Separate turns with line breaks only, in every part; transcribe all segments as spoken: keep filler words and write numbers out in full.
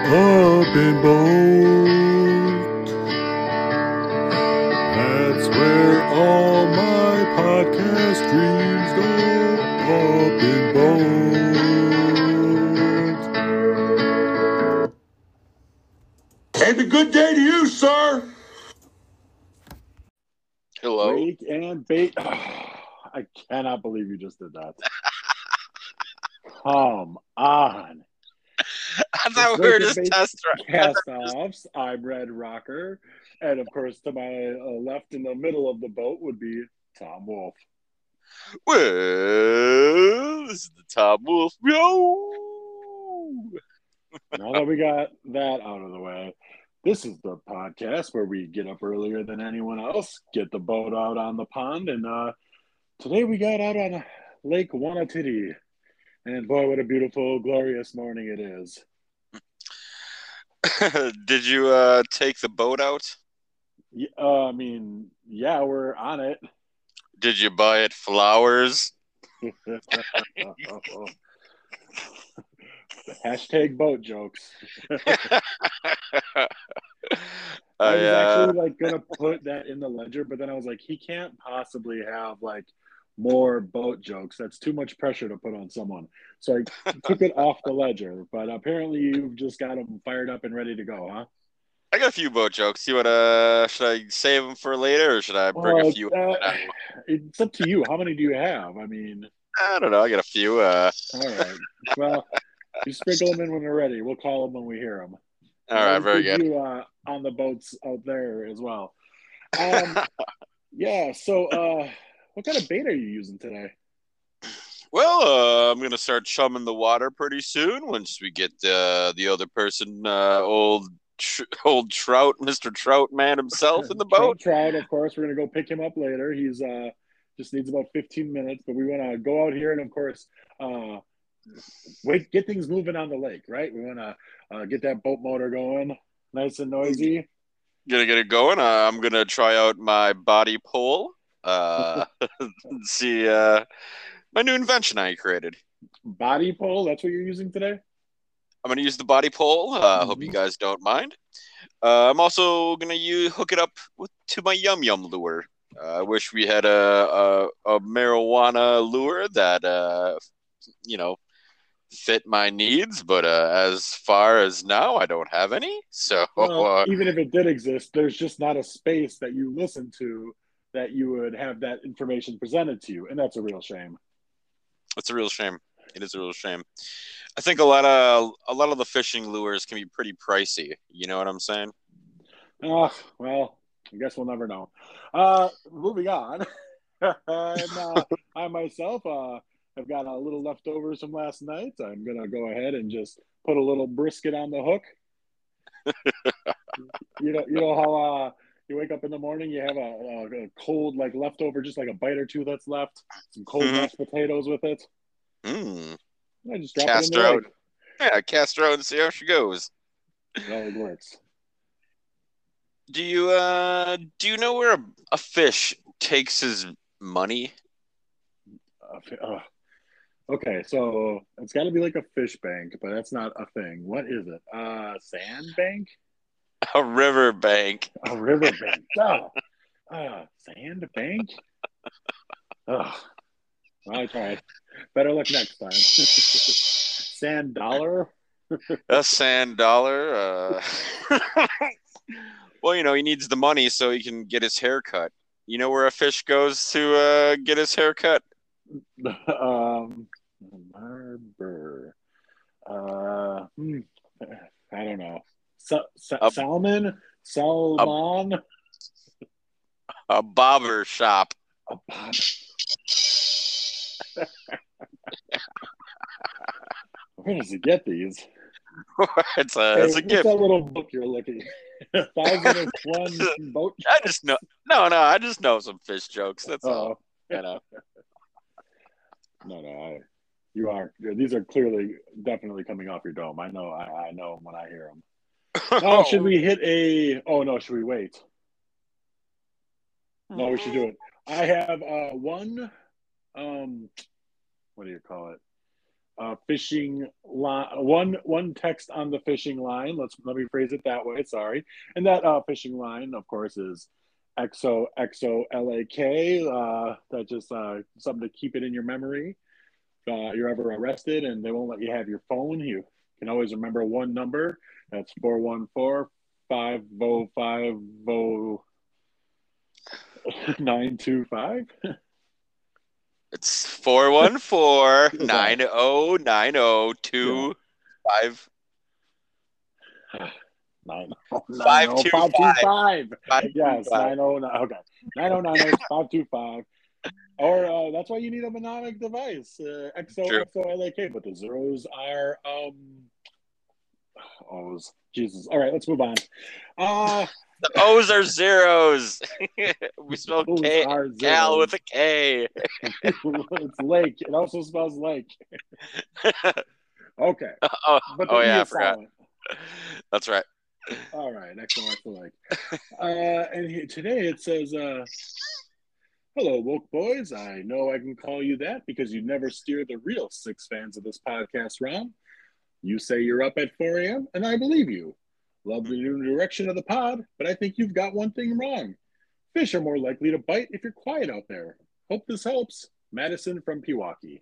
Up in Boat. That's where all my podcast dreams go. Up in Boat.
And a good day to you, sir.
Hello.
Break and bait. Oh, I cannot believe you just did that. Come on.
I thought we were just test
cast-offs. I'm Red Rocker. And, of course, to my uh, left in the middle of the boat would be Tom Wolf.
Well, this is the Tom Wolf Show.
Now that we got that out of the way, this is the podcast where we get up earlier than anyone else, get the boat out on the pond, and uh, today we got out on Lake Wanatitty. And boy, what a beautiful, glorious morning it is.
Did you uh, take the boat out?
Yeah, uh, I mean, yeah, we're on it.
Did you buy it flowers?
Hashtag boat jokes.
I,
I was
uh,
actually like gonna put that in the ledger, but then I was like, he can't possibly have like more boat jokes. That's too much pressure to put on someone. So I took it off the ledger. But apparently, you've just got them fired up and ready to go, huh?
I got a few boat jokes. You wanna? Should I save them for later, or should I bring
well,
a few?
Uh, it's up to you. How many do you have? I mean,
I don't know. I got a few. Uh...
All right. Well, you sprinkle them in when they're ready. We'll call them when we hear them.
All right, very good.
You uh, on the boats out there as well. Um, yeah. So, uh, what kind of bait are you using today?
Well, uh, I'm gonna start chumming the water pretty soon once we get uh, the other person, uh, old tr- old Trout, Mister Trout Man himself, in the boat.
Trout, Trout, of course. We're gonna go pick him up later. He's uh, just needs about fifteen minutes, but we want to go out here and, of course, uh, wait, get things moving on the lake, right? We want to uh, get that boat motor going, nice and noisy.
Gonna get it going. Uh, I'm gonna try out my body pole. Uh, see uh, my new invention I created.
Body pole. That's what you're using today.
I'm gonna use the body pole. I uh, mm-hmm. Hope you guys don't mind. Uh, I'm also gonna use hook it up with, to my Yum Yum lure. Uh, I wish we had a, a, a marijuana lure that uh, you know. fit my needs, but uh, as far as now, I don't have any. So
well,
uh,
even if it did exist, there's just not a space that you listen to that you would have that information presented to you, and that's a real shame.
It's a real shame. It is a real shame. I think a lot of a lot of the fishing lures can be pretty pricey. You know what I'm saying?
Ah, uh, well, I guess we'll never know. Uh, moving on. and, uh, I myself, uh, I've got a little leftovers from last night. I'm going to go ahead and just put a little brisket on the hook. you know, you know how uh, you wake up in the morning, you have a, a, a cold, like leftover, just like a bite or two that's left, some cold mm-hmm. mashed potatoes with it.
Mm.
I just drop
cast
it in
her
the
out. Lake. Yeah, cast her out and see how she goes.
It always works.
Do you uh do you know where a, a fish takes his money?
Uh, uh, Okay, so it's got to be like a fish bank, but that's not a thing. What is it? Uh, sand bank?
A river bank.
A river bank. Oh, uh, sand bank? Oh, well, I tried. Better luck next time. Sand dollar?
A sand dollar? Uh... well, you know, he needs the money so he can get his hair cut. You know where a fish goes to uh, get his hair cut?
um, Barber. Uh, hmm, I don't know. Sa- sa-
a,
salmon, salmon.
A, a bobber shop.
A bobber. Where does he get these?
it's a
hey,
it's a gift.
What's that little book you're looking at? Thousand and one boat.
I just know. No, no, I just know some fish jokes. That's
oh.
all. You know.
No, no, I, you are. These are clearly, definitely coming off your dome. I know. I, I know them when I hear them. Oh, should we hit a? Oh no, should we wait? No, we should do it. I have uh, one. Um, what do you call it? uh, fishing line, one one text on the fishing line. Let's let me phrase it that way. Sorry, and that uh, fishing line, of course, is X O X O L A K. Uh, that just uh, something to keep it in your memory. If uh, you're ever arrested and they won't let you have your phone, you can always remember one number. That's four one four five zero five zero nine two five.
It's four one four nine zero nine zero two five.
Nine oh nine
Five
oh
two
five two five.
five.
Yes, nine oh nine. Okay, nine oh nine oh five two five. Or uh, that's why you need a mnemonic device, uh, X O X O L A K. But the zeros are um. O's. Jesus. All right, let's move on. Uh
The O's are zeros. We spell
O's
K
are
Cal
zeros.
with a K.
It's lake. It also spells lake. Okay.
Oh,
But the
oh
E
yeah, I
is
forgot.
silent.
That's right.
All right, excellent, excellent. Uh, and here, today it says, uh, "Hello, woke boys. I know I can call you that because you never steer the real six fans of this podcast wrong. You say you're up at four a.m., and I believe you. Love the new direction of the pod, but I think you've got one thing wrong. Fish are more likely to bite if you're quiet out there. Hope this helps. Madison from Pewaukee."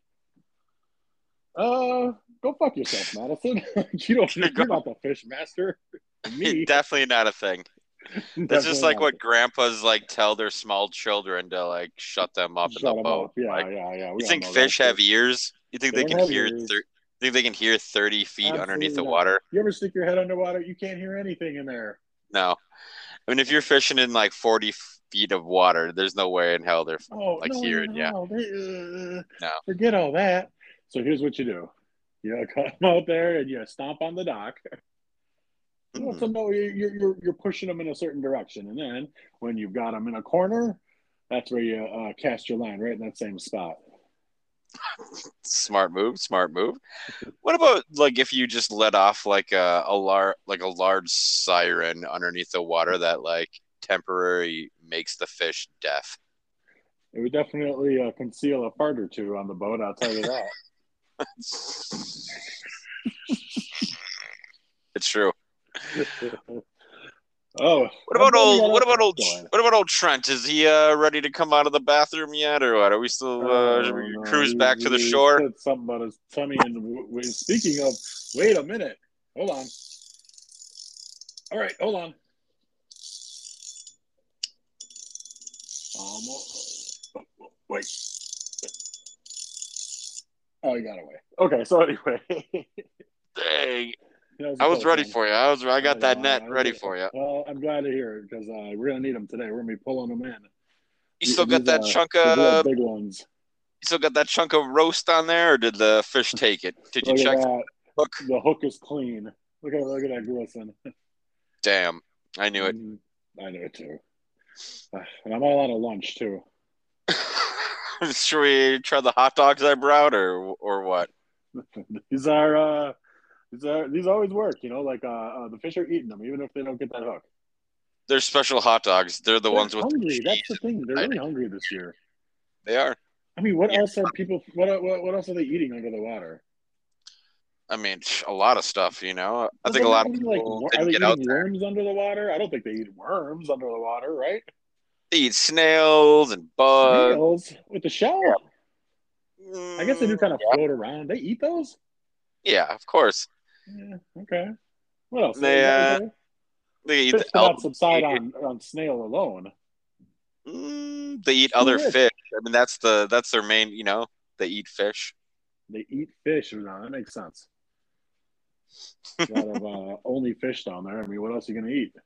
Uh, go fuck yourself, Madison. you don't. You're not the fish master. Me,
Definitely not a thing. That's just like what grandpas like tell their small children to like shut them up
Shut
in the
them
boat.
up. Yeah,
like,
yeah, yeah. We
you
all
think
know
fish
that
have
shit.
ears? You think
They
they,
don't
can
have
hear?
ears.
Thir- think they can hear thirty feet
Absolutely
underneath the
not.
water?
You ever stick your head underwater? You can't hear anything in there.
No. I mean, if you're fishing in like forty feet of water, there's no way in hell they're
Oh
like
no,
hearing
no,
you.
no. They, uh,
No.
Forget all that. So here's what you do: you come out there and you stomp on the dock. You let them know you're, you're you're pushing them in a certain direction, and then when you've got them in a corner, that's where you uh, cast your line right in that same spot.
Smart move, smart move. What about like if you just let off like a, a lar- like a large siren underneath the water that like temporary makes the fish deaf?
It would definitely uh, conceal a fart or two on the boat. I'll tell you that.
It's true.
Oh,
what about old? What about old?
What
about old Trent? Is he uh, ready to come out of the bathroom yet, or what? Are we still uh,
oh,
we
no.
cruise
he,
back to the
he
shore?
Said something about his tummy. And w- w- speaking of, wait a minute. Hold on. All right, hold on. Almost. Oh, wait. Oh, he got away. Okay, so anyway.
Dang.
Was
I was ready
one.
for you. I was. I got
I
that
know,
net
I, I,
ready for you.
Well, I'm glad to hear it because uh, we're gonna need them today. We're gonna be pulling them in.
You still got
These,
that
uh,
chunk of
big ones.
You still got that chunk of roast on there, or did the fish take it? Did you
look
check
at that.
the hook?
The hook is clean. Look at look at that glisten.
Damn, I knew it.
I knew it too. Uh, and I'm all out of lunch too.
Should we try the hot dogs I brought, or or what?
These are uh, these are these always work. You know, like uh, uh, the fish are eating them even if they don't get that hook.
They're special hot dogs. They're the
They're
ones with
hungry.
the
That's the thing. They're really
I,
hungry this year.
They are.
I mean, what
yeah.
else are people? What, what what else are they eating under the water?
I mean, a lot of stuff. You know, I
But
think a lot of
eating,
people
like,
didn't
are they
get
eating
out there.
worms under the water? I don't think they eat worms under the water, right?
They eat snails and bugs.
Snails with the shell.
Yeah. Mm,
I guess they do kind of
yeah.
float around. They eat those.
Yeah, of course.
Yeah. Okay. What else?
They uh,
okay.
they eat
Fish
the
cannot subside on, on snail alone.
Mm, they eat other
rich.
fish. I mean, that's the that's their main. You know, they eat fish.
They eat fish. No, that makes sense. A lot of uh, only fish down there. I mean, what else are you gonna eat?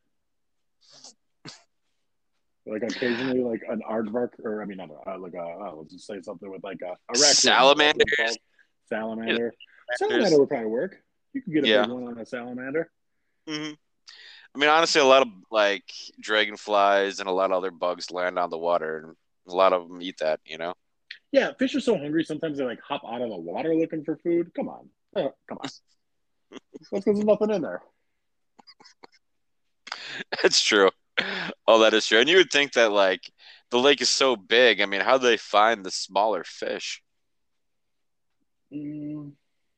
Like occasionally, like an aardvark, or I mean, not a, like a. Uh, let's just say something with like a, a raccoon.
Salamanders.
Salamander.
Yeah.
Salamander would probably work. You could get a
yeah.
big one on a salamander.
Mm-hmm. I mean, honestly, a lot of like dragonflies and a lot of other bugs land on the water, and a lot of them eat that. You know.
Yeah, fish are so hungry. Sometimes they like hop out of the water looking for food. Come on, oh, come on. That's because there's nothing in there.
It's true. Oh, that is true. And you would think that like the lake is so big. I mean, how do they find the smaller fish?
Mm,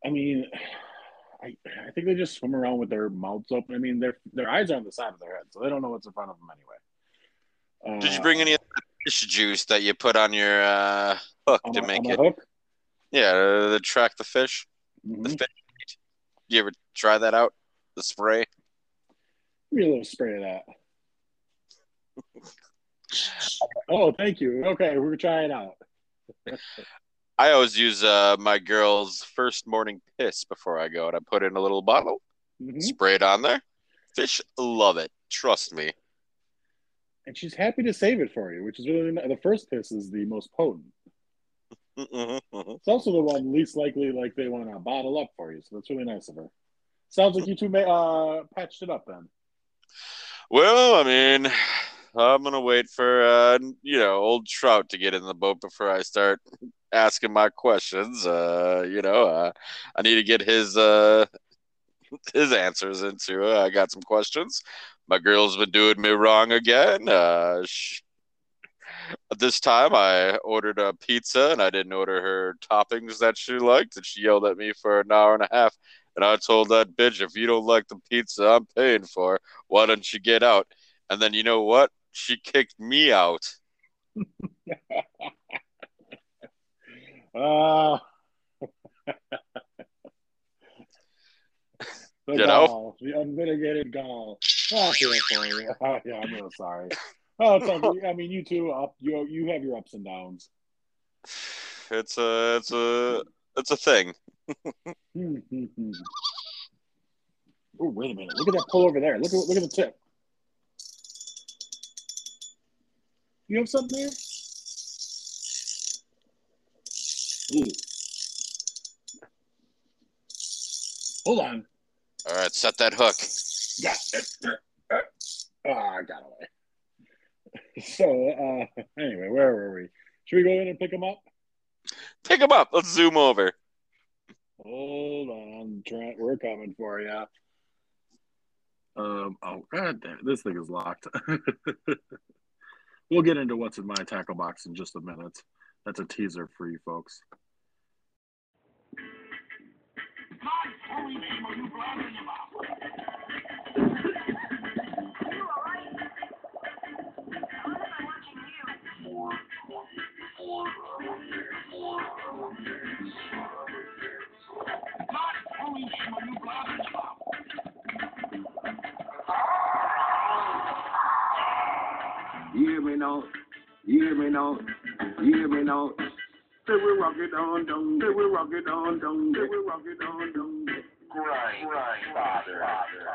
I mean, I I think they just swim around with their mouths open. I mean, their their eyes are on the side of their head, so they don't know what's in front of them anyway.
Did you
Uh,
bring any of the fish juice that you put on your uh, hook
on
to
my,
make
on my
it?
hook.
Yeah, uh, to track the fish.
Mm-hmm.
The fish. You ever try that out? The spray.
Give me a little spray of that. Oh, thank you. Okay, we're trying it out.
I always use uh, my girl's first morning piss before I go, and I put it in a little bottle,
Mm-hmm.
spray it on there. Fish love it. Trust me.
And she's happy to save it for you, which is really nice. The first piss is the most potent.
Mm-hmm, mm-hmm.
It's also the one least likely, like they want to bottle up for you. So that's really nice of her. Sounds like you two may, uh, patched it up then.
Well, I mean, I'm gonna wait for uh, you know old Trout to get in the boat before I start asking my questions. Uh, you know, uh, I need to get his uh, his answers into. Uh, I got some questions. My girl's been doing me wrong again. Uh, she, this time I ordered a pizza and I didn't order her toppings that she liked, and she yelled at me for an hour and a half. And I told that bitch, if you don't like the pizza I'm paying for, why don't you get out? And then you know what? She kicked me out.
Uh, the
You
gall, the unmitigated gall. Oh, I feel for you. Oh, yeah, I'm real sorry. Oh, it's okay. I mean, you two up. You you have your ups and downs.
It's a it's a it's a thing.
Mm-hmm. Oh, wait a minute! Look at that pull over there. Look at look at the tip. You have something there? Ooh. Hold on.
All right, set that hook.
Got it. Oh, I got away. So, uh, anyway, where were we? Should we go in and pick him up?
Pick him up. Let's zoom over.
Hold on, Trent. We're coming for you. Um. Oh, god damn! This thing is locked. We'll get into what's in my tackle box in just a minute. That's a teaser for you folks.
God's holy name are you blabbering about?
You all right? How am I watching you?
God's holy name are you blabbering about? You hear me now? You hear me now? You hear me now? Say we rock it on down, say we rock it on down, say we rock it on down. Grind, grind, father, father.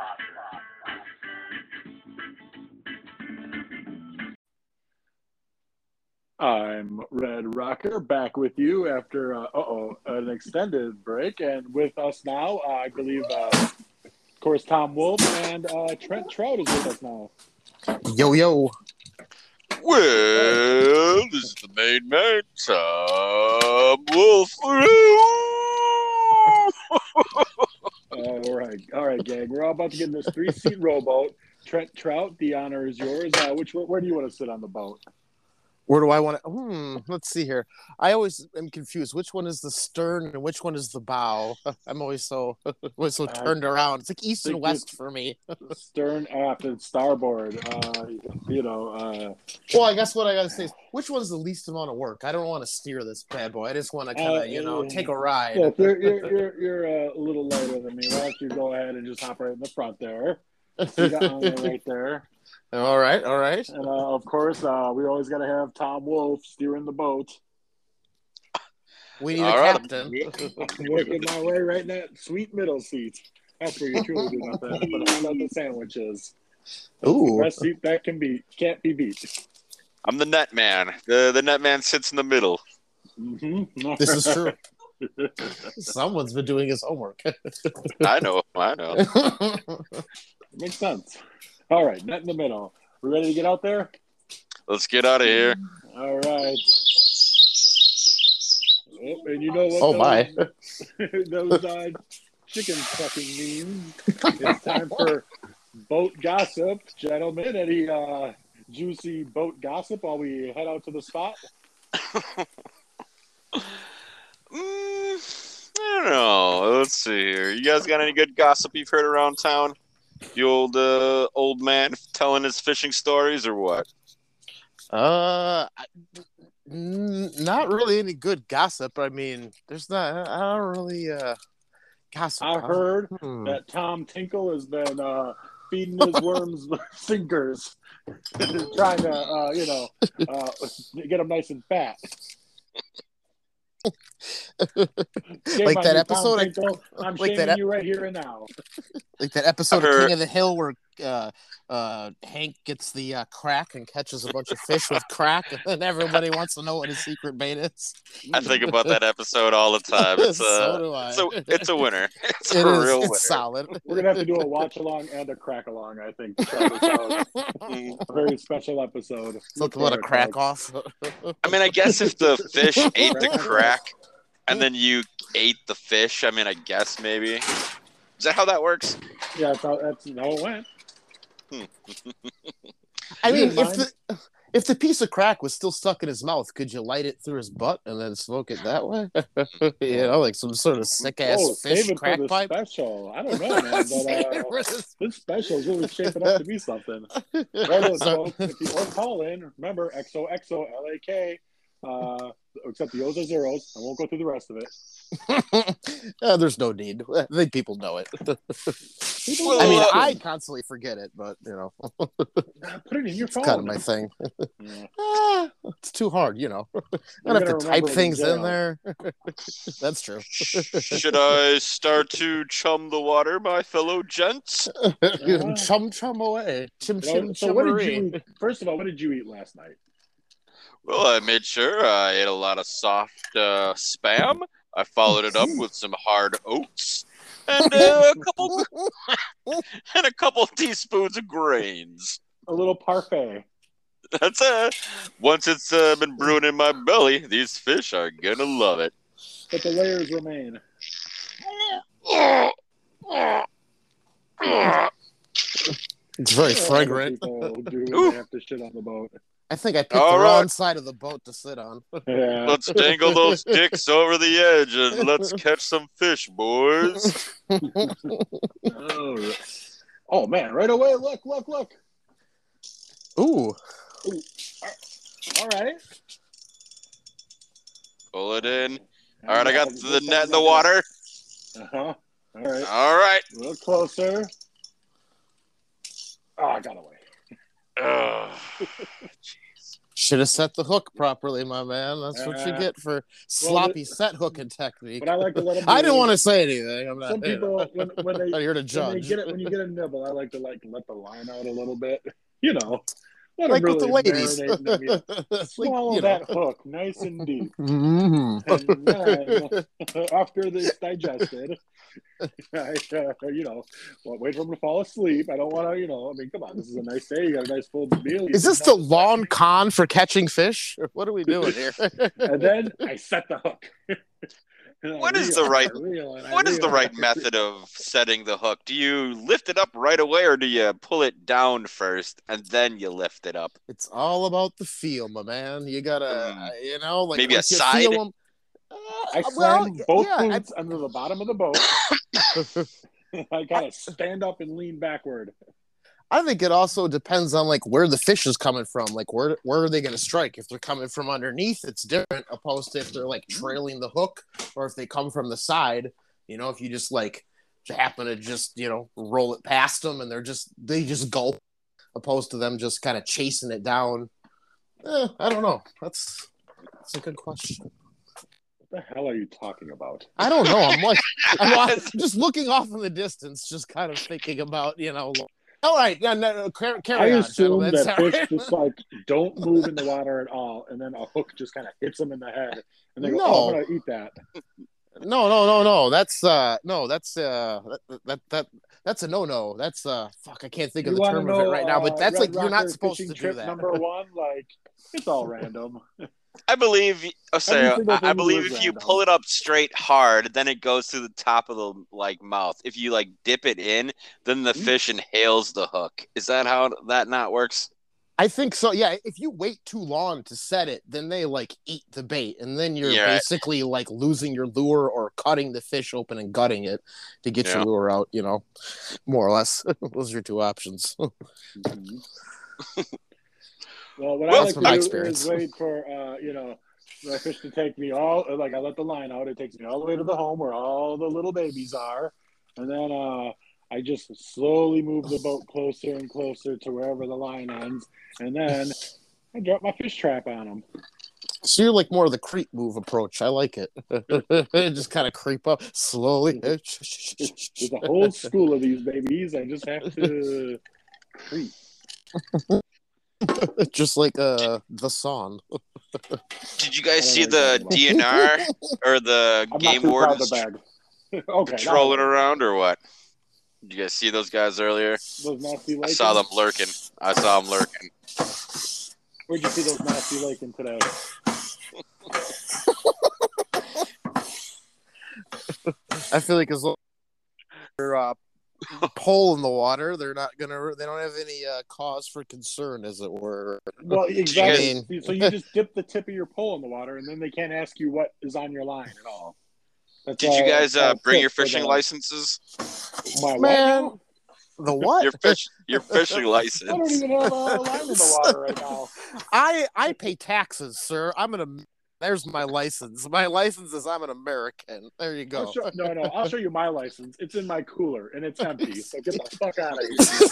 I'm Red Rocker, back with you after uh oh an extended break, and with us now, uh, I believe, uh, of course, Tom Wolf and uh, Trent Trout is with us now.
Yo, yo.
Well, this is the main man, Tom Wolf.
All right, all right, gang. We're all about to get in this three-seat rowboat. Trent Trout, the honor is yours. Uh, which where do you want to sit on the boat?
Where do I want to? Hmm, let's see here. I always am confused. Which one is the stern and which one is the bow? I'm always so always so turned around. It's like east and west for me.
Stern aft and starboard. Uh, you know. Uh,
Well, I guess what I gotta say is which one's the least amount of work? I don't want to steer this bad boy. I just want to kind of,
Uh,
you know,
yeah.
take a ride.
Well, if you're you're you're, you're uh, a little lighter than me, why don't you go ahead and just hop right in the front there? You got on there right there.
All right, all right.
And uh, of course, uh, we always got to have Tom Wolf steering the boat.
We need
All
a
right.
captain.
I'm working my way right in that sweet middle seat. That's where you truly do nothing but find out the sandwiches.
Ooh.
Best seat that can be can't be beat.
I'm the net man. The the net man sits in the middle.
Mm-hmm.
This is true. Someone's been doing his homework.
I know. I know.
Makes sense. All right, net in the middle. We ready to get out there?
Let's get out of here.
All right. Oh, and you know what?
Oh, my.
Those, those uh, chicken fucking means. It's time for boat gossip, gentlemen. Any uh, juicy boat gossip while we head out to the spot?
Mm, I don't know. Let's see here. You guys got any good gossip you've heard around town? The old uh, old man telling his fishing stories, or what?
Uh, I- n- not really any good gossip. I mean, there's not. I don't really uh gossip.
I heard
Hmm.
that Tom Tinkle has been uh, feeding his worms sinkers, trying to, uh, you know, uh, get them nice and fat. Shame
Like
on
that
you,
episode,
Tom
I-
Tinkle. I'm
like
shaming
that ep-
you right here and now.
Like that episode
I
of
heard-
King of the Hill where uh, uh, Hank gets the uh, crack and catches a bunch of fish with crack, and then everybody wants to know what his secret bait is.
I think about that episode all the time. It's a,
So do I.
it's a, it's a winner. It's
It
a
is.
real winner.
It's solid.
We're gonna have to do a watch along and a crack along. I think. To try this out.
Mm.
A very special episode.
Something about a
For it,
crack
folks.
off.
I mean, I guess if the fish ate the crack and then you ate the fish, I mean, I guess maybe. Is that how that works?
Yeah, that's how, that's how it went.
I
You
mean,
didn't
if
mind?
the if the piece of crack was still stuck in his mouth, could you light it through his butt and then smoke it that way? You know, like some sort of sick ass
Oh,
fish
save it
crack
for the
pipe.
special. I don't know, man.
Save
But,
it
uh,
for the-
this special is really shaping up to be something. Right on,
So-
folks. If you or call in, remember X O X O L A K. Uh, except the O's are zeros. I won't go through the rest of it.
Uh, there's no need. I think people know it.
People
I mean,
know.
I constantly forget it, but you know,
Nah, put it in your
it's
phone.
kind of my thing.
Yeah.
Ah, it's too hard, you know. I
You're
have
gonna
to
remember
type
it in
things in
jail.
there. That's true.
Should I start to chum the water, my fellow gents?
Yeah.
Chum chum away. Chim
You know,
chim
so what did
chimmery.
you eat? First of all, what did you eat last night?
Well, I made sure I ate a lot of soft uh, spam. I followed it up with some hard oats and uh, a couple and a couple teaspoons of grains.
A little parfait.
That's it. Once it's uh, been brewing in my belly, these fish are gonna love it.
But the layers remain.
It's very
Other
fragrant.
people do when
Ooh.
they have to shit on the boat.
I think I picked
All
the
right.
wrong side of the boat to sit on.
Yeah.
Let's dangle those dicks over the edge and let's catch some fish, boys.
Oh, oh man! Right away. Look! Look! Look!
Ooh.
All right.
Pull it in. All right, I got the net in the water.
Uh huh. All right.
All right.
A little closer. Oh, I got away.
Ugh.
Should have set the hook properly, my man. That's what you
Uh,
get for sloppy set hooking technique.
But I like to let them.
I didn't want to say anything. I'm not.
Some
you
people,
know,
when, when they
not here to
when they
judge.
get it, when you get a nibble, I like to like let the line out a little bit. You know, let
like
them
with
really
the ladies.
marinate in them. You
Like,
swallow
you know.
that hook nice and deep,
Mhm.
and then after it's digested, I, uh, you know, well, wait for them to fall asleep. I don't want to, you know. I mean, come on, this is a nice day. You got a nice full meal. You
Is this
can
the
have-
lawn con for catching fish? Or what are we doing here?
And then I set the hook. And I
What is
reel,
the right-
I reel, and I
What is the
reel,
right
and I
method of setting the hook? Do you lift it up right away or do you pull it down first and then you lift it up?
It's all about the feel, my man. You gotta,
Mm.
uh, you know, like
Maybe a
once you
side?
feel 'em-
I
Uh,
slam
well,
both
yeah, I-
boots under the bottom of the boat. I gotta stand up and lean backward.
I think it also depends on like where the fish is coming from. Like where where are they going to strike? If they're coming from underneath, it's different opposed to if they're like trailing the hook or if they come from the side. You know, if you just like happen to just you know roll it past them and they're just they just gulp, opposed to them just kind of chasing it down. Eh, I don't know. That's that's a good question.
What the hell are you talking about?
I don't know. I'm like I'm like, just looking off in the distance, just kind of thinking about you know. All right, yeah, no, carry, carry
I
on,
assume
gentlemen.
that
Sorry.
fish just like don't move in the water at all, and then a hook just kind of hits them in the head, and they go,
No.
"Oh, I'm gonna eat that."
No, no, no, no. That's uh, no, that's uh, that that, that that's a no, no. That's uh, fuck. I can't think of
You
the
wanna
term of it
know,
right now, but
uh,
that's
Red
like you're not
Rocker
supposed
fishing
to do
trip
that.
Number one, like it's all random.
I believe, oh, sorry,
Every single
I, I
thing
believe
was
if you
random.
pull it up straight hard, then it goes to the top of the like mouth. If you like dip it in, then the
Mhm.
fish inhales the hook. Is that how that not works?
I think so. Yeah, if you wait too long to set it, then they like eat the bait, and then you're
Yeah.
basically like losing your lure or cutting the fish open and gutting it to get
Yeah.
your lure out. You know, more or less. Those are your two options.
Mhm. Well, what
Well,
I like
from my
to do
experience.
is wait for uh, you know the fish to take me all like I let the line out. It takes me all the way to the home where all the little babies are, and then uh, I just slowly move the boat closer and closer to wherever the line ends, and then I drop my fish trap on them.
So you're like more of the creep move approach. I like it. Just kind of creep up slowly.
There's a whole school of these babies. I just have to creep.
Just like uh the song.
Did you guys
I
see
don't know
the
what you're
D N R or the
I'm
game
not too proud of
wardens
the bag. Okay,
patrolling
now-
around or what? Did you guys see those guys earlier?
Those nasty
I
Lakins?
saw them lurking. I saw them lurking.
Where'd you see those nasty Lakins today?
I feel like as long as they're uh, pole in the water, they're not gonna. They don't have any uh, cause for concern, as it were.
Well, exactly.
guys-
So you just dip the tip of your pole in the water, and then they can't ask you what is on your line at all. That's
Did you
all-
guys
that's
uh,
all
bring
tip
your
for
fishing
the-
licenses?
My what
Man,
now?
the what?
Your fish, your fishing
I don't
license.
even have a line in the water right now.
I I pay taxes, sir. I'm an. There's my license. My license is I'm an American. There you go.
I'll show, no, no, I'll show you my license. It's in my cooler, and it's empty. So get the fuck out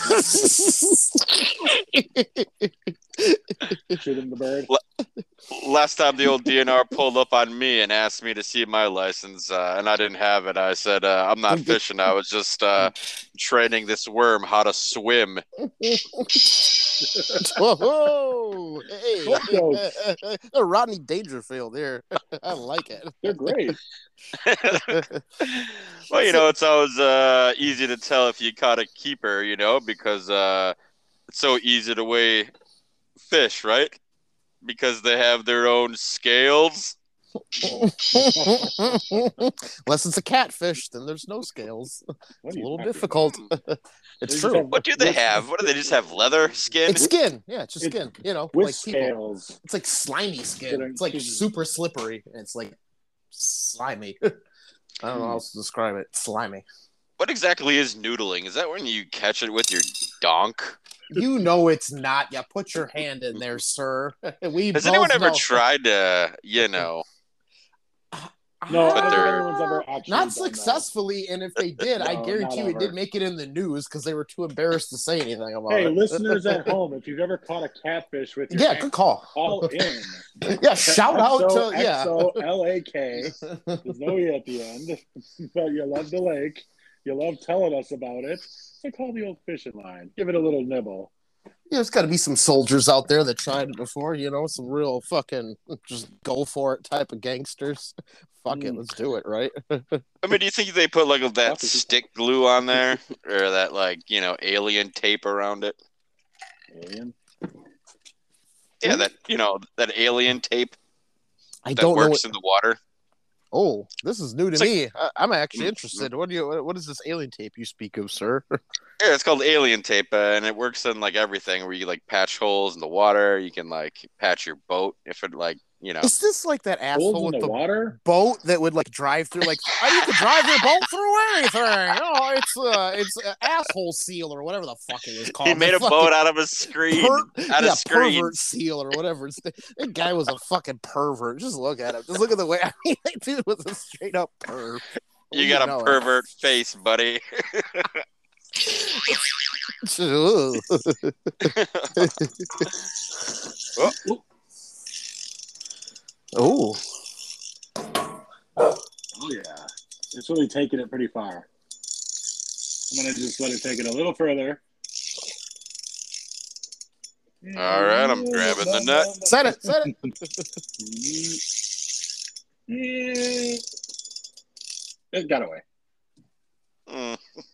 of here. Shooting the bird.
Last time the old D N R pulled up on me and asked me to see my license, uh, and I didn't have it. I said, uh, "I'm not fishing. I was just uh, training this worm how to swim."
Whoa! Hey,
Fuck those.
a Rodney Dangerfield here. I like it.
They're great.
Well, you know, it's always uh, easy to tell if you caught a keeper, you know, because uh, it's so easy to weigh fish, right? Because they have their own scales.
Unless it's a catfish, then there's no scales.
What
It's
are
a
you
little
talking
difficult.
They
It's
just
true.
have-
What do they have? What do they just have? Leather skin?
It's skin. Yeah, it's just
It's
skin. You know,
With
like people.
scales.
It's like slimy skin. It's like super slippery. And it's like slimy. I don't know how else to describe it. Slimy.
What exactly is noodling? Is that when you catch it with your donk?
You know it's not. You put your hand in there, sir. We
Has
both
anyone ever
know.
tried to, you know?
No, I
But
don't
they're-
think anyone's ever actually
Not
done that.
successfully, and if they did, I
No,
guarantee
not
you it
ever.
did make it in the news because they were too embarrassed to say anything about
Hey,
it.
listeners at home, if you've ever caught a catfish with your
Yeah,
hand
good call.
all in,
Yeah, shout out
X O,
to yeah.
X O L A K. There's no E at the end, but you love the lake. You love telling us about it. So call the old fishing line. Give it a little nibble.
Yeah, there's got to be some soldiers out there that tried it before, you know, some real fucking just go for it type of gangsters. Fuck it,
Mm.
let's do it, right?
I mean, do you think they put like that
Fuck it.
stick glue on there, or that like you know alien tape around it?
Alien.
Yeah, that you know that alien tape
I
that
don't know.
works
What...
in the water.
Oh, this is new to
It's like-
me. I- I'm actually
Mm.
interested. What do you? What is this alien tape you speak of, sir?
Yeah, it's called alien tape, uh, and it works in like everything. Where you like patch holes in the water, you can like patch your boat if it like you know.
Is this like that asshole
Holes in
with
the
the
water?
boat that would like drive through like oh, you can drive your boat through anything. Oh, it's uh it's an asshole seal or whatever the fuck it was called.
He made
The
a
fucking
boat out of a screen,
per-
out
yeah,
of screen.
pervert seal or whatever. It's, that guy was a fucking pervert. Just look at him. Just look at the way. I mean, that dude was a straight up perv.
You got
know
a
it.
pervert face, buddy.
Ugh. Oh,
Oh, yeah. It's really taking it pretty far. I'm going to just let it take it a little further.
All right, I'm grabbing the nut.
set it, set it.
It got away.
Mm.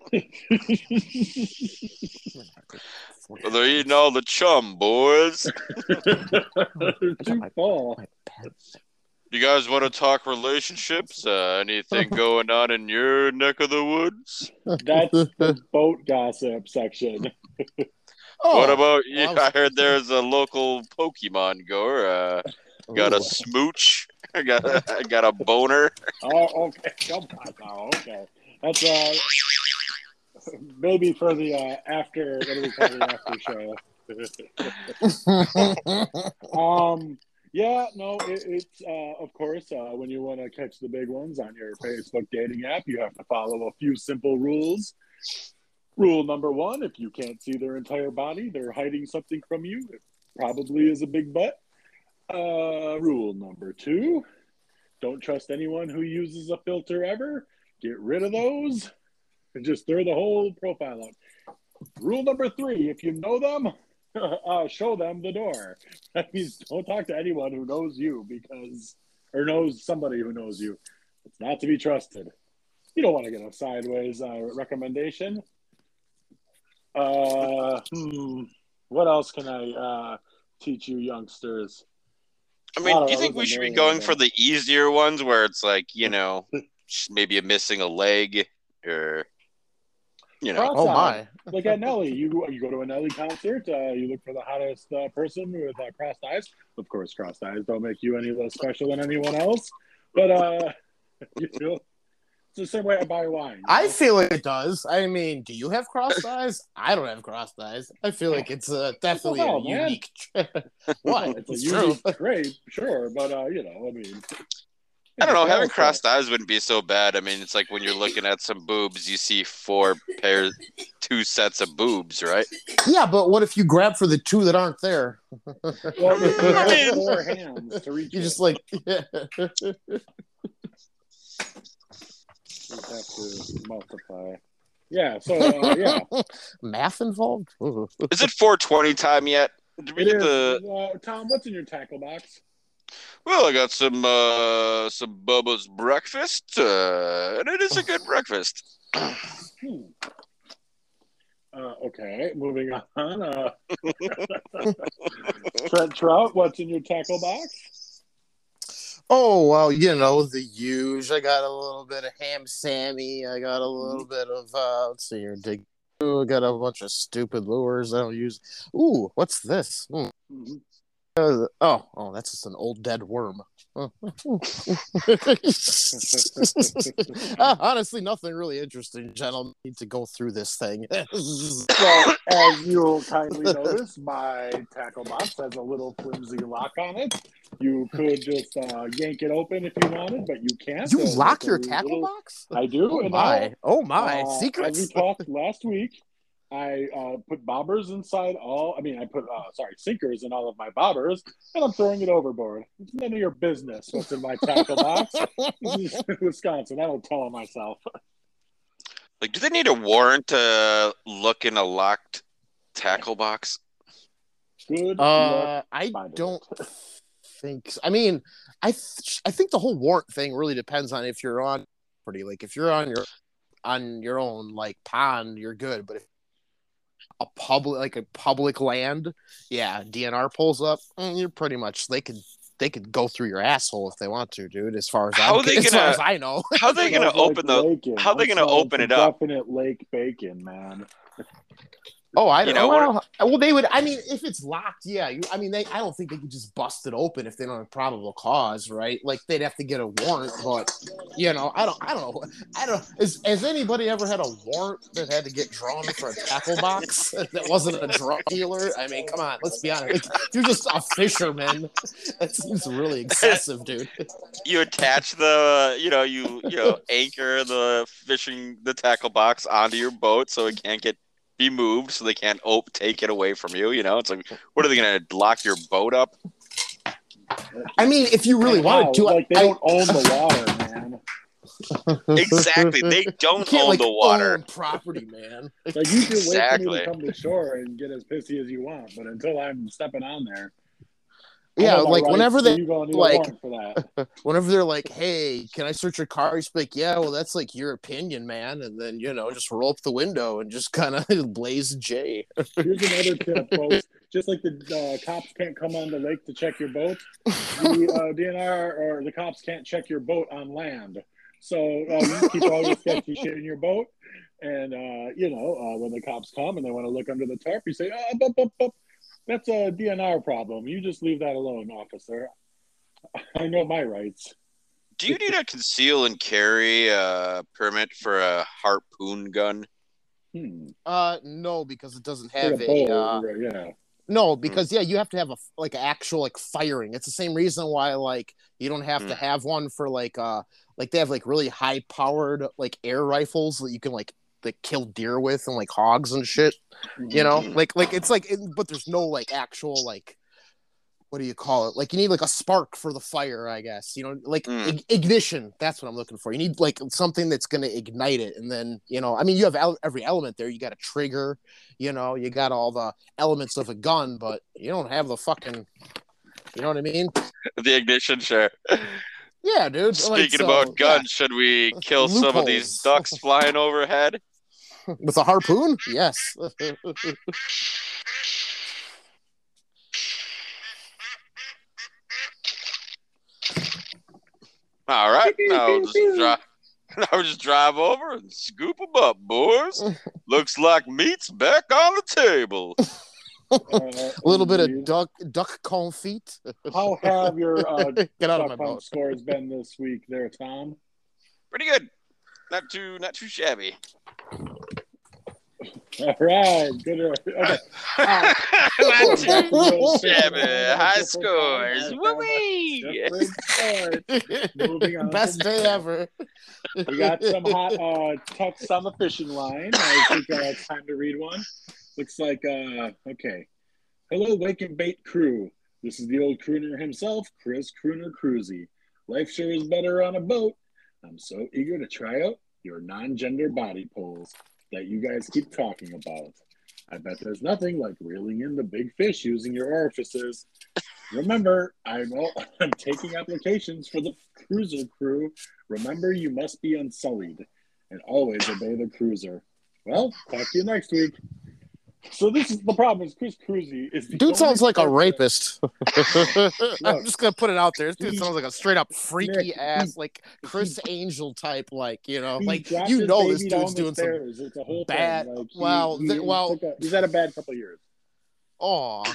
Well, they're eating all the chum, boys.
Too full.
You guys want to talk relationships? Uh, anything going on in your neck of the woods?
That's the boat gossip section.
Oh,
What about you?
well, I was-
I heard there's a local Pokemon goer. Uh, got a
Ooh.
smooch. I got a, got a boner.
Oh, okay. Come on now. Okay. That's uh maybe for the uh, after what do we call the after show? um yeah, no, it, it's uh, of course uh, when you want to catch the big ones on your Facebook dating app, you have to follow a few simple rules. Rule number one: if you can't see their entire body, they're hiding something from you. It probably is a big butt. Uh, rule number two: don't trust anyone who uses a filter ever. Get rid of those and just throw the whole profile out. Rule number three: if you know them, uh, show them the door. That means don't talk to anyone who knows you because, or knows somebody who knows you. It's not to be trusted. You don't want to get a sideways uh, recommendation. Uh, hmm, what else can I uh, teach you youngsters?
I
I
mean,
don't
do you
know,
think
there's a
we should be
million
going
of
for
them.
the easier ones where it's like, you know, maybe a missing a leg or, you know,
Oh
Cross-eyed.
my.
Like at Nelly, you you go to a Nelly concert, uh, you look for the hottest uh, person with uh, crossed eyes. Of course, crossed eyes don't make you any less special than anyone else. But uh, you know, it's the same way I buy wine. you
I
know?
feel like it does. I mean, do you have crossed eyes? I don't have crossed eyes. I feel like it's uh, definitely
hell,
a
man?
unique. what?
It's a
It's
unique
true.
trait, sure, but uh, you know, I mean,
I don't know. Having
Also,
crossed eyes wouldn't be so bad. I mean, it's like when you're looking at some boobs, you see four pairs, two sets of boobs, right?
Yeah, but what if you grab for the two that aren't there?
Well, you
I
have
mean-
four hands to reach
You
it.
just like yeah.
You have to multiply. Yeah, so uh, yeah,
math involved. Ooh.
Is it four twenty time yet? Did we
it
get
is.
the?
Uh, Tom, what's in your tackle box?
Well, I got some uh some Bubba's breakfast, uh, and it is a good breakfast.
Hmm. Uh, okay, moving on. Uh, Trent Trout, what's in your tackle box?
Oh well, you know the huge. I got a little bit of ham sammy. I got a little bit of uh let's see here, dig. Ooh, I got a bunch of stupid lures I don't use. Ooh, what's this? Hmm.
Mhm.
Uh, oh, oh, that's just an old dead worm. uh, honestly, nothing really interesting, gentlemen. Need to go through this thing.
Well, as you'll kindly notice, my tackle box has a little flimsy lock on it. You could just uh, yank it open if you wanted, but you can't.
You
There's
lock
like a
your tackle
little-
box?
I do.
Oh
and
my!
now,
Oh my!
uh,
Secrets.
As we talked last week, I uh, put bobbers inside all. I mean, I put uh, sorry sinkers in all of my bobbers, and I'm throwing it overboard. It's none of your business what's in my tackle box. This is Wisconsin. I don't tell them myself.
Like, do they need a warrant to look in a locked tackle box?
Good luck.
Uh, I
finding
don't
it.
think. So. I mean, I th- I think the whole warrant thing really depends on if you're on property. Like, if you're on your on your own like pond, you're good. But if a public like a public land, yeah, D N R pulls up, mm, you're pretty much they could they could go through your asshole if they want to, dude. As far as
How
I'm,
are they
as far
gonna-
as I know.
How are they gonna
Smells
open
like
the?
bacon.
How are they
That
gonna
smells
open
like
it up?
Definite lake bacon, man.
Oh, I
You
don't
know,
know. Well, well, they would. I mean, if it's locked, yeah. You, I mean, they. I don't think they could just bust it open if they don't have probable cause, right? Like they'd have to get a warrant. But you know, I don't. I don't know. I don't. Is, has anybody ever had a warrant that had to get drawn for a tackle box that wasn't a drug dealer? I mean, come on. Let's be honest. Like, if you're just a fisherman, that seems really excessive, dude.
You attach the, you know, you you know, anchor the fishing the tackle box onto your boat so it can't get be moved, so they can't op- take it away from you. You know, it's like, what are they gonna lock your boat up?
I mean, if you really
And
wanted
how?
to,
like they
I,
don't own the water, man.
Exactly, they
You
don't
can't
own
like
the water.
own property, man.
Like you can wait for me
Exactly.
to come to shore and get as pissy as you want, but until I'm stepping on there, I
Yeah,
know my
like
rights,
whenever
so
they
you gonna need
like-
a warrant for that.
whenever they're like, "Hey, can I search your car?" He's like, "Yeah, well, that's like your opinion, man." And then you know, just roll up the window and just kind of blaze a J.
Here's another tip, folks. Just like the uh, cops can't come on the lake to check your boat, the uh, D N R or the cops can't check your boat on land. So uh, you keep all your sketchy shit in your boat. And uh, you know, uh, when the cops come and they want to look under the tarp, you say, oh, bup, bup, bup. That's a D N R problem. You just leave that alone, officer. I know my rights.
Do you need a conceal and carry uh, permit for a harpoon gun?
Hmm.
Uh, no, because it doesn't
Like
have
a
a.
bow,
Uh,
right, yeah.
no, because yeah, you have to have a like actual like firing. It's the same reason why like you don't have to
Hmm.
have one for like uh like they have like really high powered like air rifles that you can like like kill deer with and like hogs and shit. You know, like like it's like, it, but there's no like actual like. What do you call it? Like you need like a spark for the fire, I guess. You know, like
Mm.
ig- ignition. That's what I'm looking for. You need like something that's going to ignite it, and then you know, I mean, you have el- every element there. You got a trigger, you know, you got all the elements of a gun, but you don't have the fucking. You know what I mean?
The ignition, sure.
Yeah, dude.
Speaking
like, so,
about guns, should we kill some of these
Loopholes.
ducks flying overhead?
yeah. With a harpoon, yes.
All right, now just drive. Now just drive over and scoop them up, boys. Looks like meat's back on the table.
Uh,
a little bit
indeed.
of duck duck confit.
How have your uh,
Get out of my
duck hunt
boat.
scores been this week, there, Tom?
Pretty good. Not too, not too shabby.
All right, good. Okay.
Not too
Well,
shabby. High
different
scores.
time,
Woo-wee.
different scores. Moving on.
Best day ever.
We got some hot uh, texts on the fishing line. I think uh, it's time to read one. Looks like, uh, okay. Hello, Wake and Bait crew. This is the old crooner himself, Chris Crooner Cruzy. Life sure is better on a boat. I'm so eager to try out your non-gender body poles that you guys keep talking about. I bet there's nothing like reeling in the big fish using your orifices. Remember, I'm, all, I'm taking applications for the cruiser crew. Remember, you must be unsullied and always obey the cruiser. Well, talk to you next week. So this is the problem is Chris Cruzy is the
Dude sounds
only
like a
person-
rapist. I'm just gonna put it out there. This dude
He-
sounds like a straight up freaky
Nick,
ass,
he-
like Chris Angel type, like you know,
He
like
dropped
you
his
know this
baby down
dude's
the
doing some.
stairs. It's a whole
bad-
thing. Like, he,
well,
he,
th- well-
took a- he's had a bad couple of years.
Aw,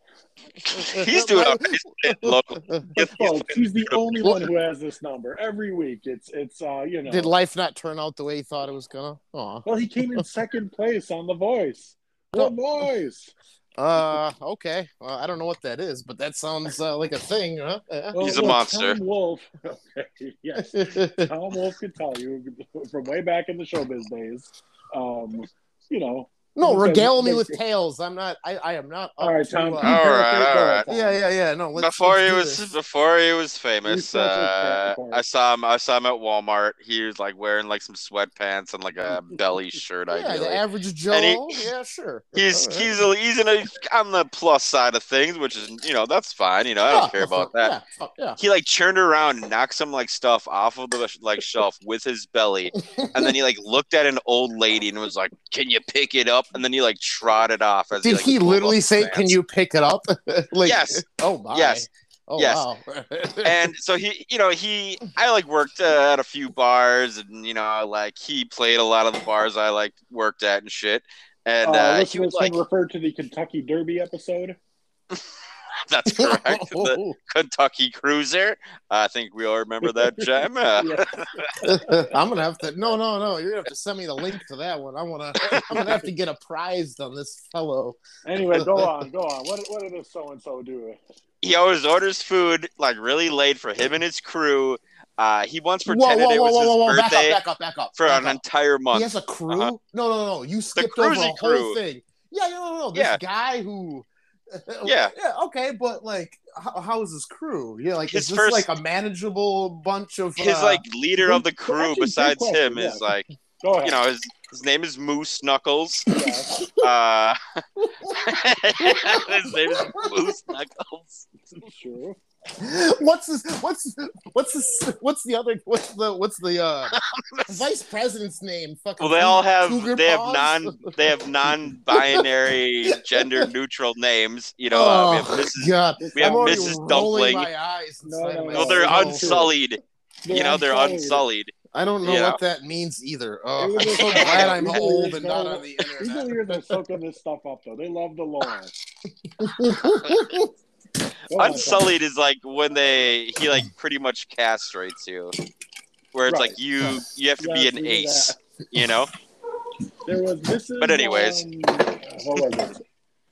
He's doing all right. He's local.
But folks, he's the only one who has this number every week. It's it's uh you know.
Did life not turn out the way he thought it was gonna? Aw.
Well, he came in second place on The Voice. The Voice.
Uh, okay. Well, I don't know what that is, but that sounds uh, like a thing, huh? Yeah.
Well,
He's a
well,
monster.
Tom Wolfe. Okay, yes. Tom Wolfe could tell you from way back in the showbiz days. Um, you know.
No,
Because
regale me
they-
with tales. I'm not. I, I am not. Up
All right,
to,
Tom.
uh,
keep
All
your
right,
faith
all
going,
right.
Tom.
yeah, yeah, yeah. No, let's,
Before
let's
he
do
was
this.
before he was
He's
famous,
such a
uh,
crackpot.
I saw him. I saw him at Walmart. He was like wearing like some sweatpants and like a belly shirt.
Yeah,
Ideally,
the average Joe.
And he-
yeah, sure.
he's
All right.
he's a, he's in a, on the plus side of things, which is you know that's fine. You know I don't
Yeah,
care about that.
Yeah, fuck, yeah.
He like turned around and knocked some like stuff off of the like shelf with his belly, and then he like looked at an old lady and was like, "Can you pick it up?" And then he like trotted off. As
Did
like,
he
pulled
literally
up
say,
his
"Can
pants.
you pick it up?" like,
Yes.
Oh my.
Yes.
Oh
Yes.
wow.
And so he, you know, he, I like worked uh, at a few bars, and you know, like he played a lot of the bars I like worked at and shit. And
Uh,
uh, he
listeners
was like,
can refer to the Kentucky Derby episode.
"That's correct." The Kentucky Cruiser. I think we all remember that, Jem. Uh,
Yes.
I'm gonna have to. No, no, no. You're gonna have to send me the link to that one. I wanna. I'm gonna have to get a prize on this fellow.
Anyway, go on, go on. What what did this so and so do?
he always orders food like really late for him and his crew. Uh, he once
Whoa,
pretended
whoa,
it
whoa,
was
whoa,
his
whoa, whoa! Back up,
birthday
back up, back up.
for
back
an
up.
entire month.
He has a crew.
Uh-huh.
No, no, no, no. You skipped over
Cruzy
a whole
crew.
thing. Yeah, no, no, no. This
Yeah.
guy who.
Yeah.
Yeah. Okay, but like, how, how is his crew? Yeah, like,
His
is this
first-
like a manageable bunch of?
His
uh,
like leader of the
good-
crew
actually, good
besides
question,
him
yeah.
is like
Go ahead.
you know his his name is Moose Knuckles.
Yeah.
Uh, his name is Moose Knuckles.
True.
What's this? What's what's this? What's the other? What's the what's the uh vice president's name? Fucking
Well, they all have
Cougar
they have
Paws?
non they have non-binary gender neutral names. You know, uh,
Oh
we have Missus
God!
we have
I'm already
Missus
rolling
Dumpling.
my eyes.
No,
inside
no,
of my
Well, they're
no,
skull.
unsullied. You know, they're unsullied.
I don't know
Yeah.
what that means either. Oh,
It was
I'm
just
so
like-
glad I'm
People
old
years
and not
know-
on the
People
internet.
here are soaking this stuff up, though. They love the lore. Go on, Tom.
Unsullied is like when they he like pretty much castrates you, where it's
Right.
like you you have to
Yeah,
be an
we knew
ace,
that.
you know.
There was Missus
But anyways.
Um, what was it?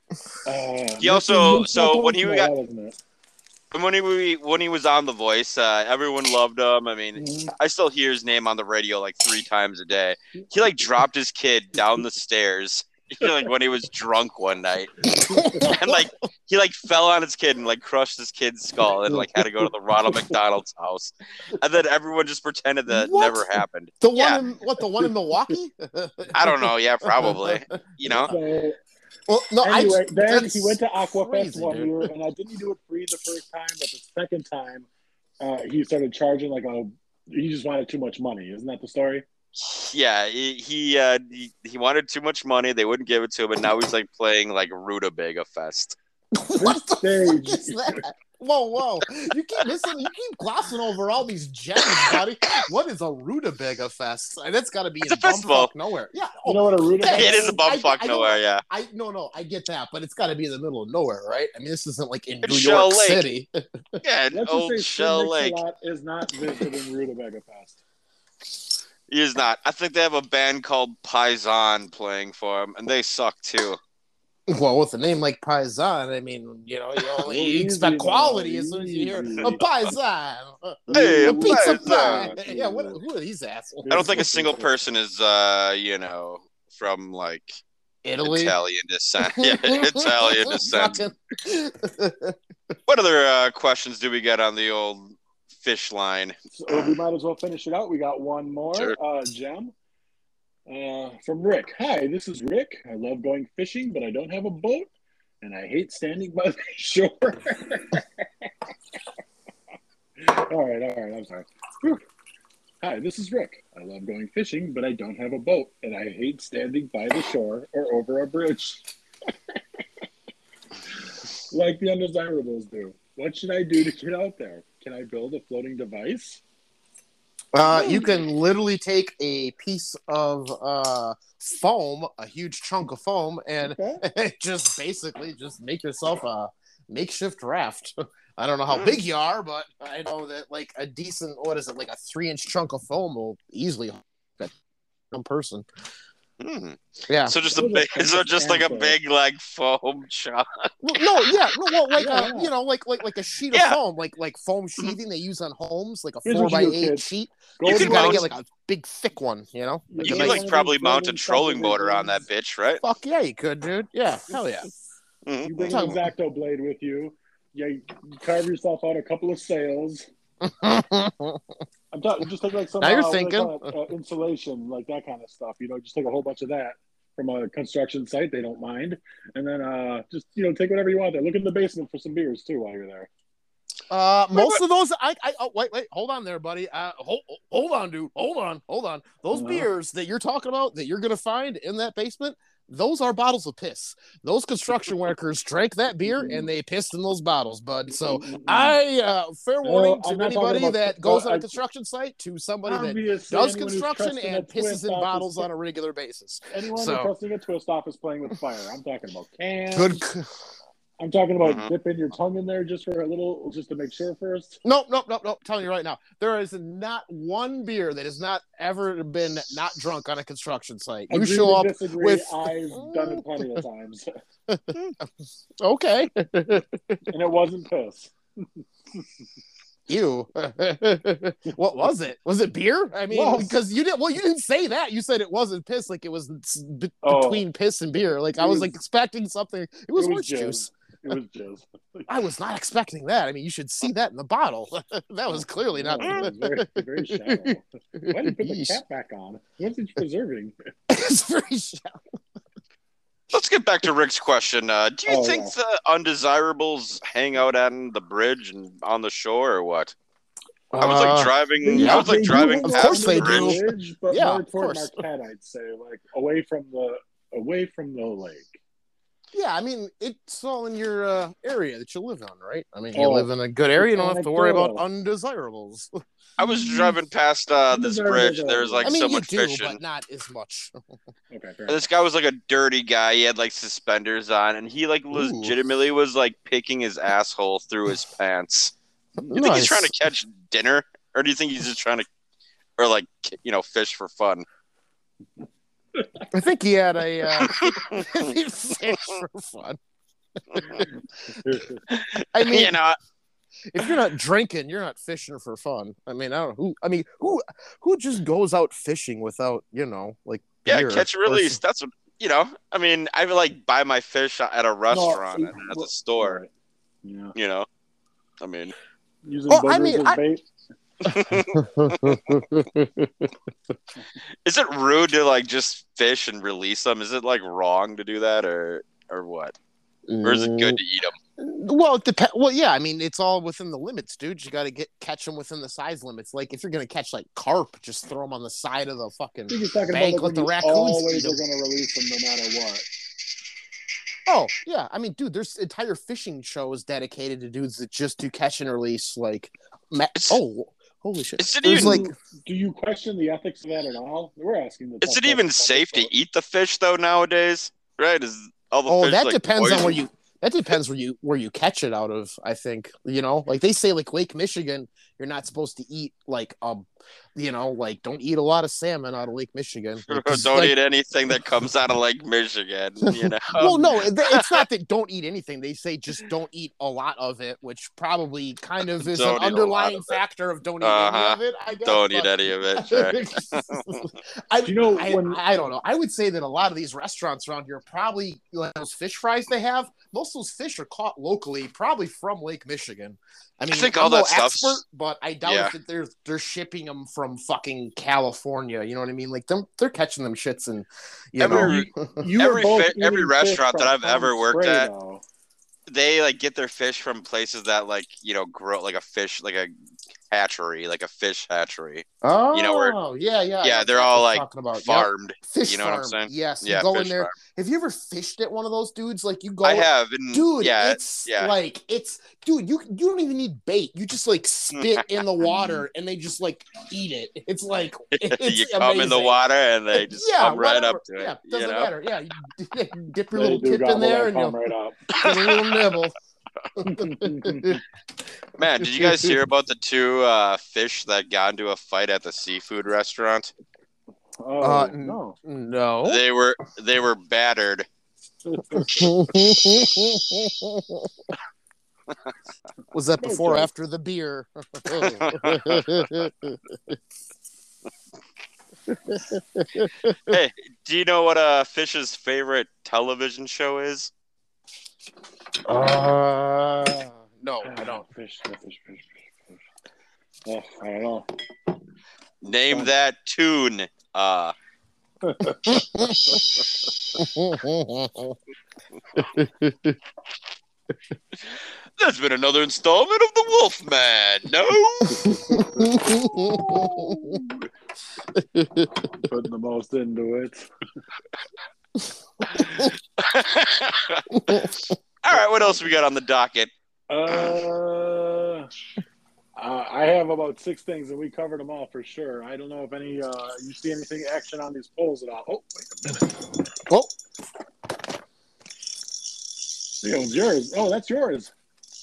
Uh,
He also-
Missus
so when he
no,
got-
that wasn't it.
And when he when he was on The Voice, uh, everyone loved him. I mean,
Mhm.
I still hear his name on the radio like three times a day. He like dropped his kid down the stairs, you know, like when he was drunk one night, and like he like fell on his kid and like crushed his kid's skull and like had to go to the Ronald McDonald's house, and then everyone just pretended that
What?
never happened.
The one
Yeah.
in what? The one in Milwaukee?
I don't know. Yeah, probably. You know.
So,
Well, no.
anyway,
I,
then
that's
he went to Aquafest
crazy,
one
dude.
year, and I didn't do it free the first time, but the second time, uh, he started charging like a. He just wanted too much money. Isn't that the story?
Yeah, he he, uh, he he wanted too much money. They wouldn't give it to him, and now he's like playing like Rutabaga Fest.
What the
Stage.
fuck is that? Whoa, whoa! You keep missing. You keep glossing over all these gems, buddy. What is a Rutabaga Fest? That's got to be
It's
in
a festival.
bumfuck nowhere. Yeah.
You
Oh,
know what a rutabaga
Hey,
It is a
I-
bumfuck
I don't-
nowhere. Yeah.
I no, no, I get that, but it's got to be in the middle of nowhere, right? I mean, this isn't like in
It's
New
Shell
York
Lake.
City.
Yeah, an
Let's
old
just say
Shell
Sid
Lake.
Mix-a-Lot is not visiting Rutabaga Fest.
He is not. I think they have a band called Paisan playing for him, and they suck too.
Well, with a name like Paisan, I mean, you know, you, only, you
Easy
expect
now,
quality as soon as you hear
easy.
a Paisan, a,
Hey,
a
a
pizza
Paisan.
pie. Yeah, what, who are these assholes?
I don't think a single person is, uh, you know, from like
Italy.
Italian descent. Yeah, Italian descent.
Fucking-
What other uh, questions do we get on the old fish line?
So we might as well finish it out. We got one more
Sure.
uh, gem uh, from Rick. Hi, this is Rick. I love going fishing, but I don't have a boat, and I hate standing by the shore. all right, all right. I'm sorry. Whew. Hi, this is Rick. I love going fishing, but I don't have a boat, and I hate standing by the shore or over a bridge. Like the undesirables do. What should I do to get out there? Can I build a floating device?
Uh, you can literally take a piece of uh, foam, a huge chunk of foam, and
Okay.
just basically just make yourself a makeshift raft. I don't know how big you are, but I know that like a decent, what is it, like a three-inch chunk of foam will easily hold that one person.
Hmm.
Yeah.
So just a
Those are
big, so just like a
fancy.
big like foam chunk.
Well, no, yeah, no, well, like
Yeah,
uh,
yeah.
you know, like like like a sheet
Yeah.
of foam, like like foam sheathing they use on homes, like a
Here's
four
what
by
you do,
eight
kids.
sheet.
Go
You
You
can
to
gotta
mount-
get like a big thick one, you know.
You
You
can
can
like
like probably mount a
building
trolling motor on that
subdivisions.
bitch, right?
Fuck yeah, you could, dude. Yeah, hell yeah.
Mhm.
You bring an
Talking-
X-Acto blade with you. Yeah, you carve yourself out a couple of sails. I'm talking just take like some
Now you're
uh, what do they
thinking.
call it? Uh, insulation, like that kind of stuff. You know, just take a whole bunch of that from a construction site. They don't mind, and then uh, just you know take whatever you want there. Look in the basement for some beers too while you're there.
Uh, most of those, I, I, oh, wait, wait, hold on there, buddy. Uh, hold, hold on, dude. Hold on, hold on. Those
Uh-huh.
beers that you're talking about that you're gonna find in that basement, those are bottles of piss. Those construction workers drank that beer and they pissed in those bottles, bud. So I, uh, fair warning
I'm
to
not talking
anybody
about-
that goes
well,
on a
I-
construction site to somebody that
Obviously,
does
anyone who's
construction
trusting
and
a
pisses
twist
in
off
bottles
is-
on a regular basis.
Anyone
So-
who's trusting a twist off is playing with fire. I'm talking about cans.
Good. c-
I'm talking about
Mhm.
dipping your tongue in there just for a little, just to make sure first.
Nope, nope, nope, nope. I'm telling you right now, there is not one beer that has not ever been not drunk on a construction site. You
Agree
show
to
up
disagree.
with-
I've done it plenty of times,
okay.
and it wasn't piss.
Ew. What was it? Was it beer? I mean,
Well-
because you didn't. Well, you didn't say that. You said it wasn't piss. Like it was b-
Oh.
between piss and beer. Like I
It
was
was-
like expecting something. It was,
it was
orange
jizz.
juice.
It was jizz.
I was not expecting that. I mean, you should see that in the bottle. That was clearly not.
No, it was very, very shallow. Why did you put the
Yeesh.
cap back on? What's it preserving?
It's very shallow.
Let's get back to Rick's question. Uh, do you
Oh,
think
yeah.
the undesirables hang out on the bridge and on the shore, or what? I was like
Uh,
driving.
yeah,
I was like
They do
driving
hang
Of
past
course
the
they
on
do.
bridge.
Bridge, but
Yeah,
more
of
toward
course.
Marquette, I'd say, like away from the away from the lake.
Yeah, I mean, it's all in your uh, area that you live on, right? I mean, you
Oh,
live in a good area, you don't have to worry about
anecdotal.
undesirables.
I was driving past uh, this
Undesirable
bridge. And there was
though.
like
I mean, you
someone
do,
fishing.
but not as much.
Okay, fair
And this guy was like a dirty guy. He had like suspenders on, and he like
Ooh.
legitimately was like picking his asshole through his pants. Do you think he's
Nice.
trying to catch dinner, or do you think he's just trying to, or like you know, fish for fun?
I think he had a uh, fish for fun. I mean,
you know,
if you're not drinking, you're not fishing for fun. I mean, I don't know who. I mean, who who just goes out fishing without, you know, like
yeah,
beer
catch and
or
release.
some-
That's what you know. I mean, I would like buy my fish at a restaurant
No,
and at the store.
Right. Yeah.
You know, I mean,
Using
Well,
boogers
I mean,
as
I-
bait.
is it rude to like just fish and release them? Is it like wrong to do that, or or what? Or is it good to eat them?
Well, it depends. Well, yeah, I mean, it's all within the limits, dude. You got to get catch them within the size limits. Like, if you're gonna catch like carp, just throw them on the side of the fucking
I think he's talking
bank.
about like
Let the
when you
raccoons
always
eat
are
'em.
going to release them no matter what.
Oh, yeah. I mean, dude, there's entire fishing shows dedicated to dudes that just do catch and release. Like, ma-
It's-
oh, holy shit!
Is it
There's
even
like,
Do you question the ethics of that at all? We're asking the
is
tough
it even
questions on
safe to
this
eat the fish though nowadays? Right? Is all the
oh,
fish
that
like
depends on where
poison?
you. That depends where you where you catch it out of. I think you know, like they say, like Lake Michigan, you're not supposed to eat like um, you know, like don't eat a lot of salmon out of Lake Michigan. Like, 'cause,
Don't
like,
eat anything that comes out of Lake Michigan. You know.
Well, no, it- it's not that don't eat anything. They say just don't eat a lot of it, which probably kind of is
Don't
an
eat a lot
underlying
of it.
factor of don't eat
Uh-huh.
any of it. I guess.
Don't
but-
eat any of it. Sure.
I,
You know,
I,
when-
I don't know. I would say that a lot of these restaurants around here probably like those fish fries they have. Most of those fish are caught locally, probably from Lake Michigan. I mean,
think
I'm
all
no
that stuff's-
expert, but I doubt
Yeah.
that they're they're shipping them from fucking California. You know what I mean? Like them, they're catching them shits and you
Every-
know.
You
Every
were both
fi- every
eating fish
restaurant that
from
I've ever
Palm
worked
Spray,
at-
though.
They like get their fish from places that like you know grow like a fish like a hatchery like a fish hatchery
Oh,
You know, where-
yeah, yeah, I
yeah
know
they're
exactly
all
what
like
you're talking about. Yep.
farmed.
Fish
you know what I'm
farm.
saying?
Yes, you
Yeah,
go
fish
in there.
farm.
Have you ever fished at one of those dudes? Like you go,
I have, and
dude.
yeah,
it's
yeah.
like it's, dude. You you don't even need bait. You just like spit in the water, and they just like eat it. It's like it's
you come in the
amazing.
water and they just
yeah,
come right
whatever.
up to it.
Yeah,
you
doesn't
know?
matter. Yeah, you dip your
They
little
do
tip in
gobble
there,
that
and
palm
you'll
right up.
get a little nibble.
Man, did you guys hear about the two uh, fish that got into a fight at the seafood restaurant?
Oh,
Uh,
no.
No.
They were they were battered.
Was that
No
before or
joke.
after the beer?
Hey, do you know what a fish's favorite television show is?
uh, no, I don't.
Fish, fish, fish, fish, fish. Oh, I don't know.
Name
Fun.
that tune. Uh, There's been another installment of The Wolfman. No.
Putting the most into it.
All right, what else we got on the docket?
Uh, uh, I have about six things, and we covered them all for sure. I don't know if any uh, you see anything action on these polls at all. Oh, wait a minute.
Oh,
It was yours. Oh, that's yours.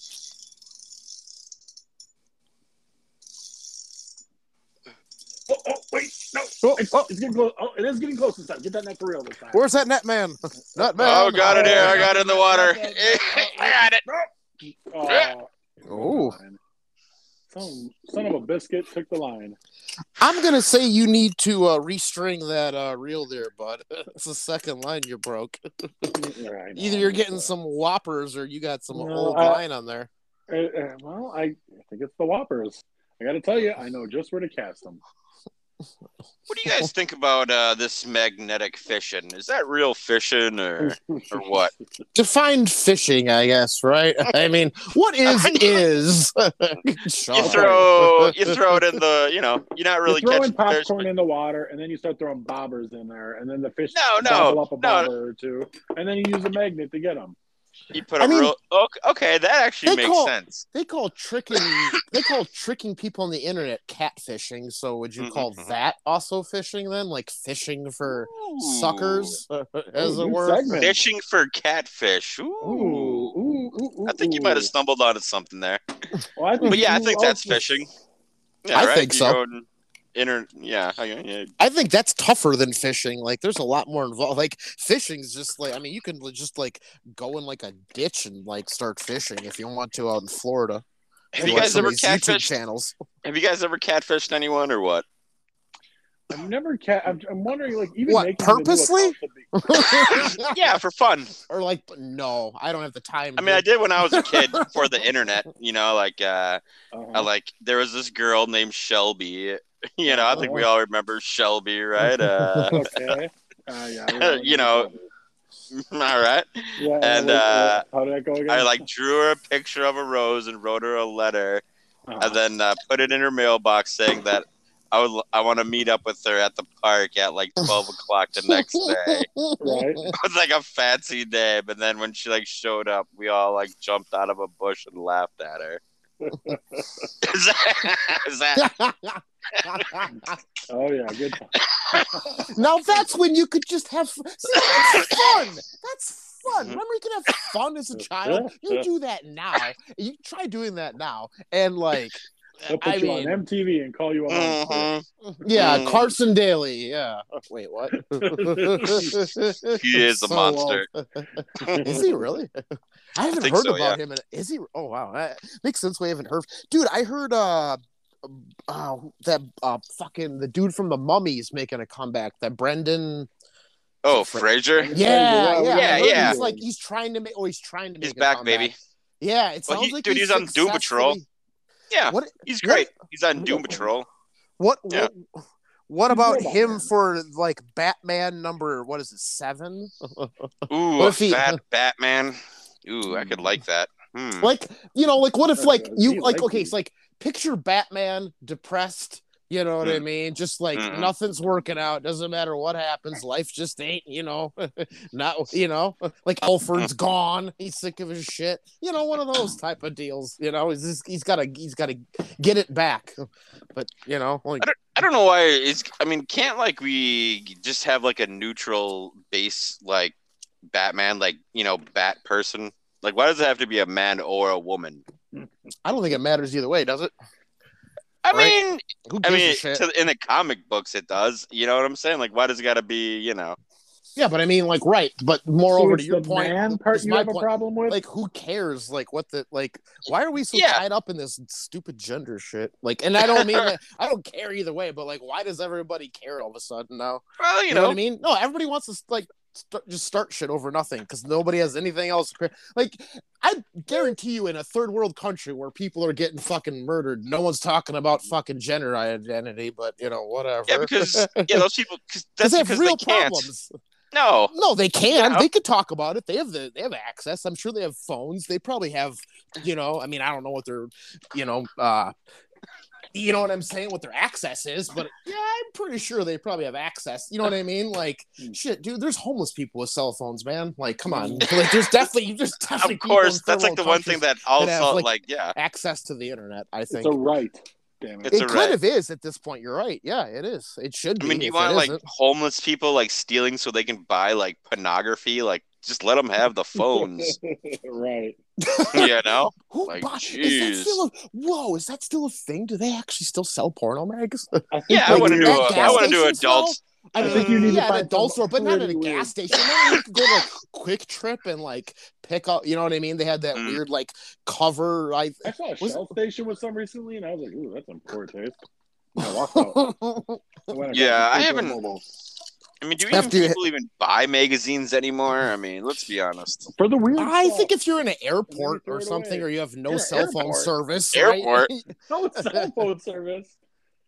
Oh, oh wait, no.
Oh,
It's,
oh.
it's getting close. Oh, it is getting close this time. Get that net for real this time.
where's that net man? Net man.
Oh, got it here. I got it in the water. I got it.
Oh,
Oh.
Son, son of a biscuit took the line.
I'm gonna say you need to uh, restring that uh, reel there, bud. It's the second line you broke.
Yeah, I know.
Either you're getting some whoppers or you got some
No,
old
I-
line on there.
Uh, uh, well, I, I think it's the Whoppers. I got to tell you, I know just where to cast them.
What do you guys think about uh, this magnetic fishing? Is that real fishing or or what?
Define fishing, I guess, right? I mean, what is is?
You throw you throw it in the, you know, you're not really
You're throwing
catching fish.
popcorn
But...
in the water, and then you start throwing bobbers in there, and then the fish
No, no,
gobble up a
no.
bobber or two, and then you use a magnet to get them.
You put a
I mean,
real okay, okay, that actually
they
makes
call-
sense.
They call tricking they call tricking people on the internet catfishing. So would you call
Mhm.
that also fishing then? Like fishing for
Ooh.
suckers, as
Ooh,
it
new
were?
segment.
Fishing for catfish. Ooh.
Ooh, ooh, ooh, ooh,
I think you might have
ooh.
stumbled onto something there.
Well, I think
But yeah, I
you
think that's
also-
fishing. Yeah,
I
right?
think
You
so.
go and Inter- yeah, okay, yeah.
I think that's tougher than fishing. Like, there's a lot more involved. Like, fishing's just like, I mean, you can just like go in like a ditch and like start fishing if you want to out in Florida.
Have
And
you
watch
guys
some
ever
of these YouTube
catfished?
channels?
Have you guys ever catfished anyone or what?
I've never cat. I'm, I'm wondering, like, even
What,
making the new
purposely?
account to be-
Yeah, for fun.
Or like, no, I don't have the time.
I mean, I
dude.
did when I was a kid before the internet. You know, like uh,
Uh-huh.
I like there was this girl named Shelby. You know, I think we
Uh-huh.
all remember Shelby, right? Uh,
Okay. Uh, yeah. we all
You
know
know,
each
all right.
other. Yeah.
and,
wait,
uh,
wait, how did that go again?
I like drew her a picture of a rose and wrote her a letter,
Uh-huh.
and then uh, put it in her mailbox saying that I would I want to meet up with her at the park at like twelve o'clock the next day.
Right.
It was like a fancy day, but then when she like showed up, we all like jumped out of a bush and laughed at her. Is that, is that
Oh yeah, good.
Now that's when you could just have see, that's fun. That's fun. Remember, you can have fun as a child. You do that now. You try doing that now, and like,
They'll put
I
you
mean,
on M T V and call you a monster.
Mhm.
yeah,
Mm.
Carson Daly. Yeah. Wait, what?
He is a
So,
monster.
uh, is he really? I haven't
think
heard
so,
about him. And is he? Oh wow, that makes sense. We haven't heard, dude. I heard uh, uh that uh fucking the dude from the Mummies making a comeback. That Brendan.
Oh, Fraser.
Yeah, yeah,
Yeah,
I heard
yeah.
He's like he's trying to make. Oh, he's trying to make.
He's
a
back,
comeback.
baby.
Yeah, it
Well,
sounds
he-
like
dude,
he's
he's on Doom Patrol.
successfully-
Yeah,
What?
he's great. He's on Doom Patrol.
What?
Yeah.
What, what about
Robot
him
Man.
for like Batman number? What is it? Seven?
Ooh,
What
a
if he-
fat Batman. Ooh, I could like that. Hmm.
Like, you know, like what if like
Uh,
you
he
like
likes
okay,
me.
it's like picture Batman depressed. You know what I
Mm.
mean? Just like
Mm.
nothing's working out. Doesn't matter what happens. Life just ain't, you know, not, you know, like Alfred's gone. He's sick of his shit. You know, one of those type of deals. You know, he's just, he's got to he's got to get it back. But you know, like
I don't know why it's. I mean, can't like we just have like a neutral base like Batman, like you know, Bat person. Like, why does it have to be a man or a woman?
I don't think it matters either way, does it?
I
Right.
mean,
Who
I
gives
mean,
a shit?
to, in the comic books, it does. You know what I'm saying? Like, why does it got to be? You know,
Yeah, but I mean, like, right. But
So
moreover,
it's
to your
the
point,
man part
is
you
my
have a
point.
problem with?
Like, who cares? Like, what the like? Why are we so
Yeah.
tied up in this stupid gender shit? Like, and I don't mean that I don't care either way, but like, why does everybody care all of a sudden now?
well, you,
You know, what I mean? No, everybody wants to like start, just start shit over nothing because nobody has anything else. Like, I guarantee you, in a third world country where people are getting fucking murdered, no one's talking about fucking gender identity. But you know, whatever.
Yeah, because yeah, those people. Cause that's
they have
because
real
they can't.
problems.
No,
No, they can.
Yeah.
They could talk about it. They have the they have access. I'm sure they have phones. They probably have, you know, I mean, I don't know what their, you know, uh you know what I'm saying, what their access is, but yeah, I'm pretty sure they probably have access. You know what I mean? Like, shit, dude, there's homeless people with cell phones, man. Like, come on. Like, there's definitely there's definitely
of
people
course,
in
that's
third
like the
world
one thing
countries
that also
that have,
like,
like,
yeah,
access to the internet, I
It's
think.
a right. Damn it.
It's
It
a
kind
right.
of is at this point. You're right. Yeah, it is. It should
I
be.
mean, do you
if
want
it
like
isn't.
homeless people like stealing so they can buy like pornography? Like, just let them have the phones.
Right.
You know?
Who
Like,
buy- is that
jeez.
still a whoa? Is that still a thing? Do they actually still sell porno mags?
I think
Yeah, I
that
want to
you-
do.
at
A, I
gas
want to do
stations,
adults.
I
I
mean,
think you need to
yeah, an
find
adult
some
store, but not at a
pretty
gas
weird-
station. Remember, you could go to like Quick Trip and like pick up. You know what I mean? They had that
Mm.
weird like cover. I
I saw a
Was-
Shell station with some recently, and I was like, "Ooh, that's some poor taste." I walked out. I went across
Yeah,
the
I
street to a
haven't-
mobile.
I mean, do even
After you-
people even buy magazines anymore? I mean, let's be honest.
For the weird
I
stuff.
think if you're in an airport
throw
or
it
something,
away.
or you have no
In an
cell phone
airport?
service,
Airport?
right?
no cell phone service.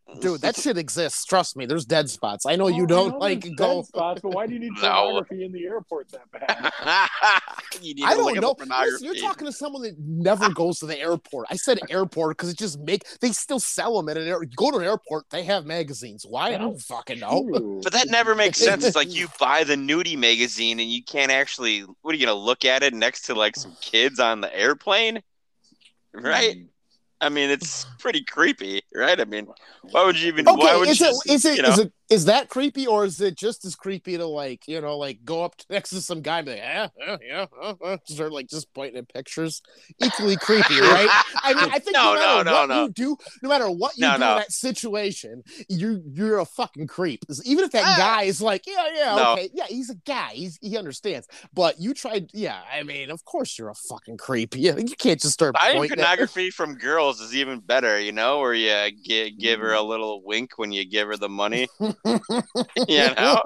Dude, that shit exists. Trust me. There's dead spots. I know you
Oh, I
don't
know
like
there's
go.
dead spots, but why do you need
No.
pornography in the airport that bad?
You need
I
to look
don't
up
know.
the
Listen, you're
pornography.
talking to someone that never goes to the airport. I said airport because it just make they still sell them at an air. You go to an airport, they have magazines. Why? I don't fucking know.
Ooh.
But that never makes sense. It's like you buy the nudie magazine and you can't actually. What are you gonna look at it next to like some kids on the airplane? Right?
Mm.
I mean, it's pretty creepy, right? I mean, why would you even?
Okay,
why would
is
you?
it is it
you know?
is it is that creepy, or is it just as creepy to like you know like go up next to some guy and be like yeah yeah yeah uh, uh, start like just pointing at pictures? Equally creepy, right? I mean, I think
No,
no, matter
no, no,
what
no.
you do, no matter what you
No,
do
no.
in that situation, you you're a fucking creep. Even if that
Ah.
guy is like yeah yeah
No.
okay yeah he's a guy he's he understands, but you tried yeah I mean of course you're a fucking creep. Yeah, you can't just start
Buying
pointing at
pornography from girls is even better, you know, where you give, give her a little wink when you give her the money, you know,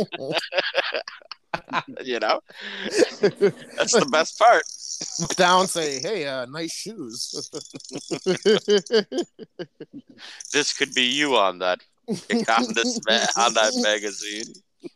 you know, that's the best part.
Look down, say, "Hey, uh, nice shoes."
This could be you on that on this ma- on that magazine.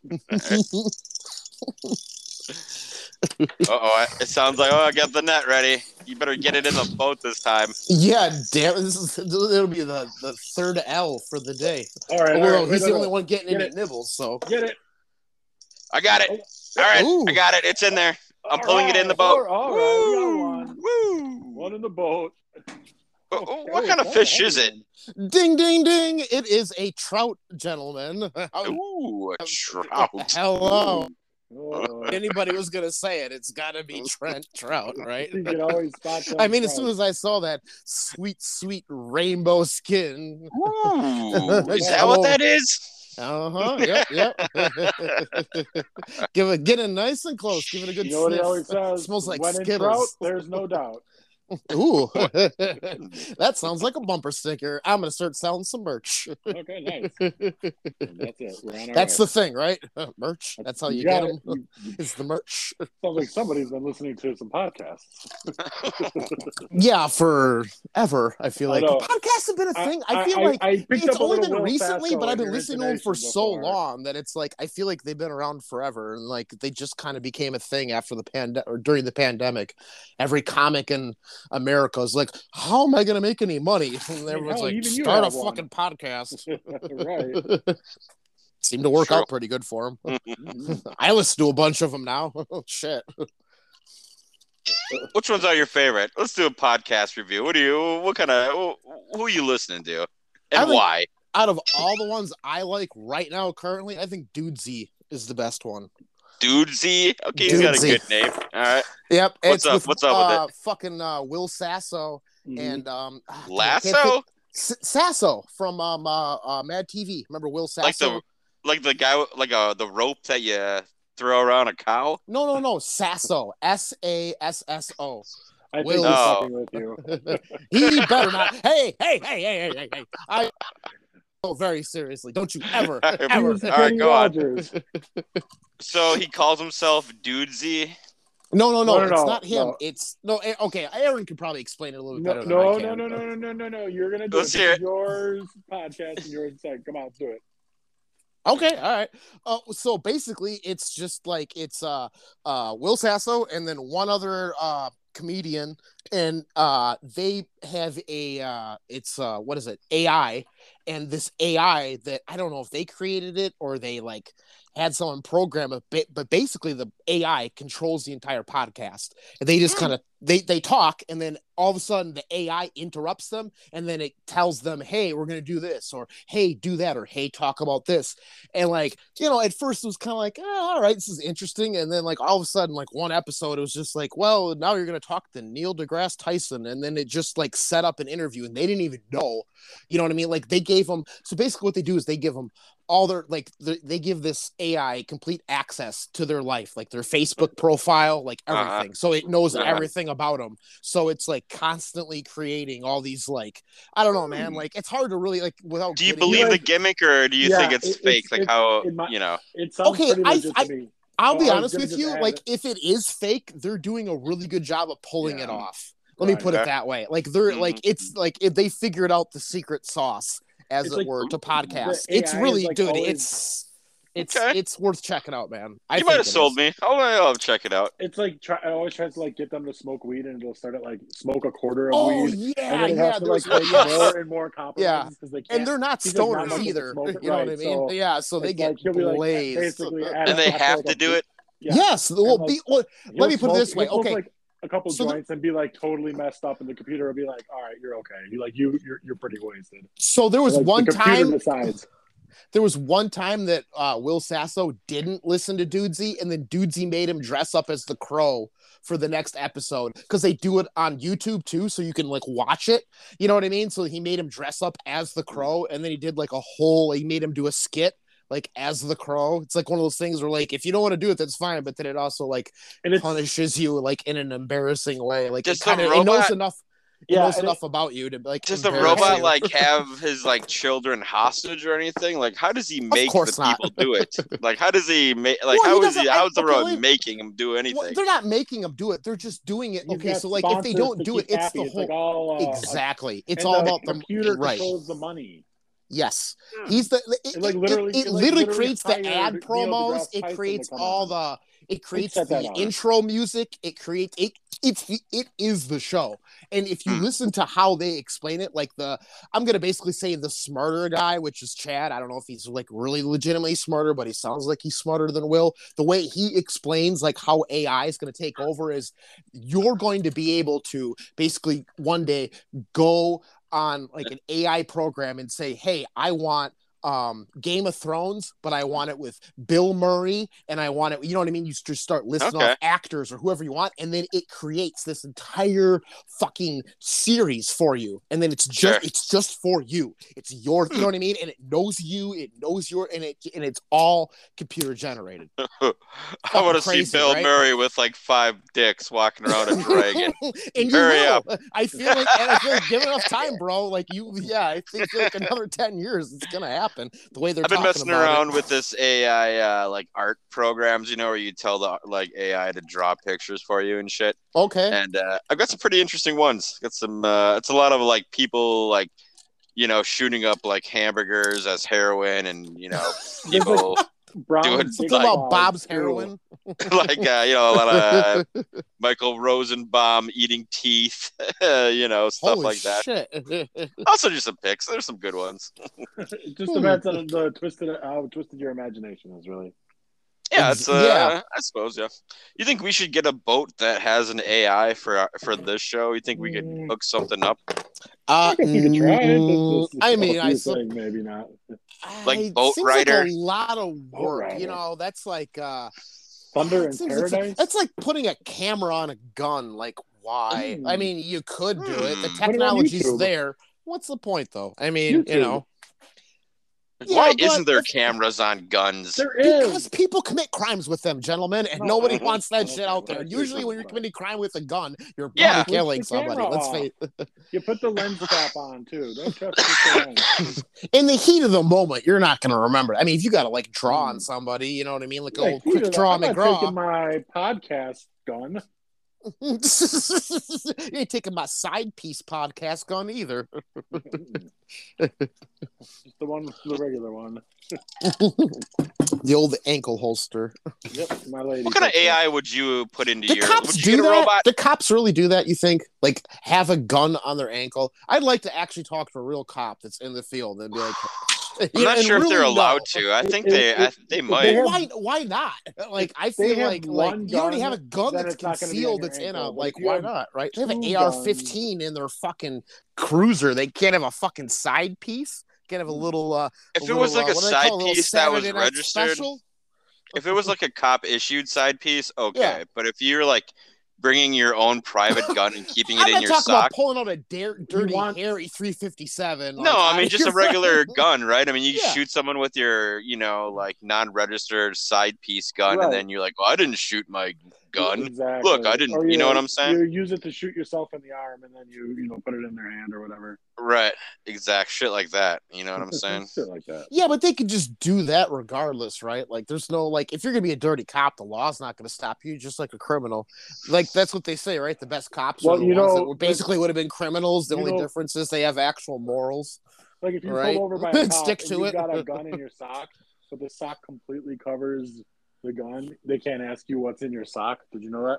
Uh oh, it sounds like oh, I got the net ready. You better get it in the boat this time.
Yeah, damn, this is it'll be the, the third L for the day.
All right, all
Well,
right,
he's
wait,
the
no,
only
no.
one getting
Get
any
it.
nibbles, so
Get it.
I got it.
Oh.
All right,
Ooh.
I got it. It's in there. I'm
All
pulling it in the
right,
boat.
All right, we got
Woo!
one.
Woo!
One in the boat.
Oh, oh, what
Oh,
kind of
that's
fish
a
is it?
heavy
ding, ding, ding! It is a trout, gentleman. How-
Ooh, a trout.
Hello.
one. Oh,
Anybody was gonna say it? It's got to be Trent Trout, right?
you can always spot them.
I mean, as soon as I saw that sweet, sweet rainbow skin.
Ooh, is that what that is?
Uh huh. Yep. Yep. Give it, get it nice and close. Give it a good
You know what he
sniff.
always says?
Smells like
when in
Skittles.
trout, there's no doubt.
Ooh, that sounds like a bumper sticker. I'm gonna start selling some merch.
Okay, nice. And that's it. We're on our
That's
way.
the thing, right? Merch. That's how you,
got
get
it.
them.
You- you-
Is the merch?
Sounds like somebody's been listening to some podcasts.
Yeah, forever. I feel
I
like
know.
podcasts have been a thing. I, feel like
I picked
it's
up a
only
little
been
Will
recently,
Sasso
but I've
in
been
your
listening to them for
intonation
so
before.
long that it's like I feel like they've been around forever, and like they just kind of became a thing after the pandemic or during the pandemic. Every comic in America is like, "How am I going to make any money?" And everyone's
hell,
like,
even you
"Start a
have one."
fucking podcast."
Right.
Seemed to work
True.
out pretty good for him. I listen to a bunch of them now. Oh, shit.
Which ones are your favorite? Let's do a podcast review. What do you? What kind of? Who are you listening to,
I
and
think-
why?
Out of all the ones I like right now, currently, I think Dudesy is the best one.
Dudesy. Okay, he's got a
Dudesy.
good name. All right.
Yep.
What's
it's
up?
With,
What's up with
uh, Fucking uh, Will Sasso
Mhm.
and um, ah, damn, I can't
Lasso,
think- S- Sasso from um, uh, uh, Mad T V. Remember Will Sasso?
like the like the guy with- like uh the rope that you throw around a cow.
No, no, no. Sasso. S A S S O.
I think
Will-
we're
Oh.
fucking with you.
He better not. Hey, hey, hey, hey, hey, hey, hey. I. Oh, very seriously. Don't you ever,
All right,
ever.
Who's
All right,
Kenny
go on.
Rogers?
So he calls himself Dudesy.
No, no, no,
No, no,
it's
no,
not him.
no.
It's no. eh, Okay, Aaron could probably explain it a little bit
No,
better.
no,
than I
no,
can.
no, no, no, no, no, no. You're gonna do
Let's
it.
hear
This
it.
is yours podcast and yours side. Come on, do it.
Okay, all right. Uh, so basically, it's just like it's uh, uh, Will Sasso and then one other uh, comedian, and uh, they have a uh, it's uh, what is it? A I, and this A I that I don't know if they created it or they like had someone program it, ba- but basically the A I controls the entire podcast, and they just kind of they they talk, and then all of a sudden the A I interrupts them, and then it tells them, "Hey, we're gonna do this," or "Hey, do that," or "Hey, talk about this." And like, you know, at first it was kind of like, oh, all right, this is interesting. And then like all of a sudden, like one episode, it was just like, well, now you're going to talk to Neil deGrasse Tyson. And then it just like set up an interview and they didn't even know, you know what I mean? Like they gave them, so basically what they do is they give them all their, like the, they give this A I complete access to their life, like their Facebook profile, like everything.
Uh-huh.
So it knows
Uh-huh.
everything about them. So it's like constantly creating all these, like, I don't know, man, like it's hard to really like without
Do you
getting-
believe
like-
the gimmick, or do you
Yeah,
think it's
it-
fake?
it's-
like
it's-
how
in my-
you know?
It sounds
Okay,
pretty
I-
legit
I-
to me.
I'll
Oh,
be
I was
honest
gonna
with
just
you.
add
Like,
it.
if it is fake, they're doing a really good job of pulling it
Yeah.
off. Let me
Right.
put it
Okay.
that way. Like, they're
Mhm.
like, it's like if they figured out the secret sauce, as
It's
it
like
were, to podcasts.
the
It's
A I is,
really,
like,
dude.
always-
It's it's
Okay.
it's worth checking out, man. I
You
think
might have
it
sold
is.
me. I'll, I'll check it out.
It's like try, it always tries to like get them to smoke weed, and it'll start at like smoke a quarter of
Oh
weed,
yeah,
and then it
yeah.
has to like
There's
make
yes.
more and more compromises because they can't.
And they're not
he's, like, not
stoners
much of a
either.
smoker,
You know
right,
what I mean?
so
yeah, so they
it's
get
like, he'll be like,
blazed.
basically, add
And they
after,
have
like,
to
a
do
few-
it.
Yeah.
Yes. Well,
And, like,
be, well,
He'll
let me put it
smoke-
this way.
he'll smoke,
Okay.
like, a couple
So the-
joints and be like totally messed up, and the computer will be like, "All right, you're okay. You like you you're you're pretty wasted."
So there was
Like,
one
the computer
time.
decides.
There was one time that uh, Will Sasso didn't listen to Dudesy, and then Dudesy made him dress up as the Crow for the next episode because they do it on YouTube too, so you can like watch it. You know what I mean? So he made him dress up as the Crow, and then he did like a whole. He made him do a skit like as the Crow. It's like one of those things where like if you don't want to do it, that's fine, but then it also like
And it's
punishes you like in an embarrassing way. Like
Does
it
the
kind of it knows
robot-
enough. It
Yeah,
knows
and
enough about you to like.
Does the
embarrass
robot
you.
like have his like children hostage or anything? Like, how does he make the
course not.
people do it? Like, how does he make? Like,
Well, he
how is he?
doesn't-
How is the
okay,
robot
wait.
making him do anything?
Well, they're not making them do it. They're just doing it.
You've
Okay,
got
so like if they
sponsors
don't
to
do it,
keep
it's
happy.
the
It's
whole
like all uh,
exactly. It's
and
all
the
about the
computer
right.
controls the money.
Yes,
Hmm.
he's the. It,
It, like,
it-
literally-
it,
it, like,
literally
literally
creates the
hired
ad
Neil
promos.
deGrasse
It
Tyson
creates
to come
all
on.
the. It creates
set that
the
up.
intro music. It creates it. It's the. It is the show. And if you
Hmm.
listen to how they explain it, like the, I'm gonna basically say the smarter guy, which is Chad. I don't know if he's like really legitimately smarter, but he sounds like he's smarter than Will. The way he explains like how A I is going to take over is you're going to be able to basically one day go on like an A I program and say, hey, I want um Game of Thrones, but I want it with Bill Murray, and I want it, you know what I mean? You just start listing
Okay.
off actors or whoever you want, and then it creates this entire fucking series for you. And then it's just
Sure.
it's just for you. It's yours, you know what I mean? And it knows you, it knows your and it and it's all computer generated.
I want to see
crazy,
Bill
right?
Murray with like five dicks walking around a dragon.
And you
Hurry
will.
up.
I feel like, and I feel like give it enough time, bro. Like you, yeah, I think like another ten years, it's gonna happen. The way they're
I've been
talking
messing
about
around
it.
with this A I uh, like art programs, you know, where you tell the like A I to draw pictures for you and shit.
Okay.
And uh, I've got some pretty interesting ones. Got some. Uh, it's a lot of like people like, you know, shooting up like hamburgers as heroin, and you know, people
Brown
Doing
dick
Something about
balls,
Bob's
too.
heroin.
like uh, you know a lot of uh, Michael Rosenbaum eating teeth, you know, stuff
Holy
like that.
shit.
Also, just some pics. There's some good ones.
It just depends on the twisted how twisted your imagination is, really.
Yeah,
Ex-
it's uh,
yeah.
I suppose. Yeah. You think we should get a boat that has an A I for our- for this show? You think we could
Mm.
hook something up?
Uh,
I guess you could try it.
mm,
It's just-
I
it's
mean,
all
I
you're
sup-
saying, maybe not.
Like
it
Boat
seems
Rider?
like a lot of work.
Rider.
You know, that's like uh,
Thunder
it
in
seems it's,
Paradise.
it's like putting a camera on a gun. Like, why?
Mm.
I mean, you could do it. The
Mm.
Put it on
technology's
YouTube.
there. What's the point, though? I mean, you
YouTube.
know, Yeah,
Why
but
isn't there
if-
cameras on guns?
There is.
because people commit crimes with them, gentlemen, and
No,
nobody
I don't-
wants
I
that
don't
shit out
think
there.
that's
Usually,
true,
when you're
but-
committing crime with a gun, you're
Yeah.
probably killing
Push the camera
somebody. Let's
off.
face it.
You put the lens cap on too. Don't trust the lens.
In the heat of the moment, you're not going to remember. I mean, if you got to like draw on
Mm.
somebody, you know what I mean? Like a
Like,
little quick
either-
draw
I'm not
McGraw.
taking my podcast gun.
You ain't taking my side piece podcast gun either.
Just the one, the regular one.
The old ankle holster.
Yep, my lady.
What kind of
took
A
that.
I would you put into
Do
your?
cops
Would you
do
get a
that?
robot?
Do cops really do that, you think? Like, have a gun on their ankle? I'd like to actually talk to a real cop that's in the field and be like...
I'm
you know,
not
and
sure if they're
really
allowed
know.
to. I think
It-
they.
it-
I,
it-
they
they
might.
have-
Why? Why not? Like I
They
feel
have
like like
one
you already
gun
have a gun
that
that's
it's not gonna be on
concealed.
your
That's in a
ankle, but
like.
if you
Why
have
not? Right? They have an
two
A R fifteen in their fucking cruiser. They can't have a fucking side piece. Can't have a little. Uh,
If
a
it was
little,
like
uh,
a
what do they
side
call it? A little
piece that was
Saturday night
registered,
special?
if it was like a cop issued side piece, okay.
Yeah.
But if you're like bringing your own private gun and keeping it
I'm
in
not
your
talking
sock,
about pulling out a dare, dirty
want-
hairy three fifty-seven.
no, I mean just a regular
gun.
gun, right? I mean, you
Yeah.
shoot someone with your, you know, like non-registered side piece gun,
Right.
and then you're like, "Well, I didn't shoot my gun."
Exactly.
Look, I didn't-
Or
you know what I'm saying?
You use it to shoot yourself in the arm, and then you, you know, put it in their hand or whatever.
Right, exact shit like that. You know what I'm saying?
Shit like that.
Yeah, but they could just do that regardless, right? Like, there's no like, if you're gonna be a dirty cop, the law's not gonna stop you, just like a criminal. Like that's what they say, right? The best cops
Well,
are the
you
ones
know,
that were basically would have been criminals. The
you
only
know-
difference is they have actual morals.
Like if you're
Right.
pulled over by a cop
Stick
and
to
you've
it.
got a gun in your sock, but the sock completely covers the gun, they can't ask you what's in your sock. Did you know that?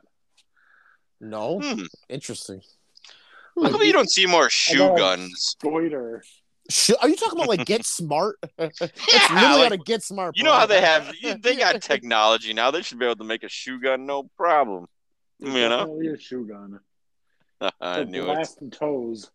No.
Hmm.
Interesting.
How come you don't see more
I
shoe
got a
guns?
Goiter.
Sh- Are you talking about like Get Smart? It's
Yeah,
literally
like,
out of Get Smart.
you
bro.
know how they have they got technology now. They should be able to make a shoe gun, no problem.
It's
You know,
definitely a shoe gun.
I
For
knew it.
blasting toes.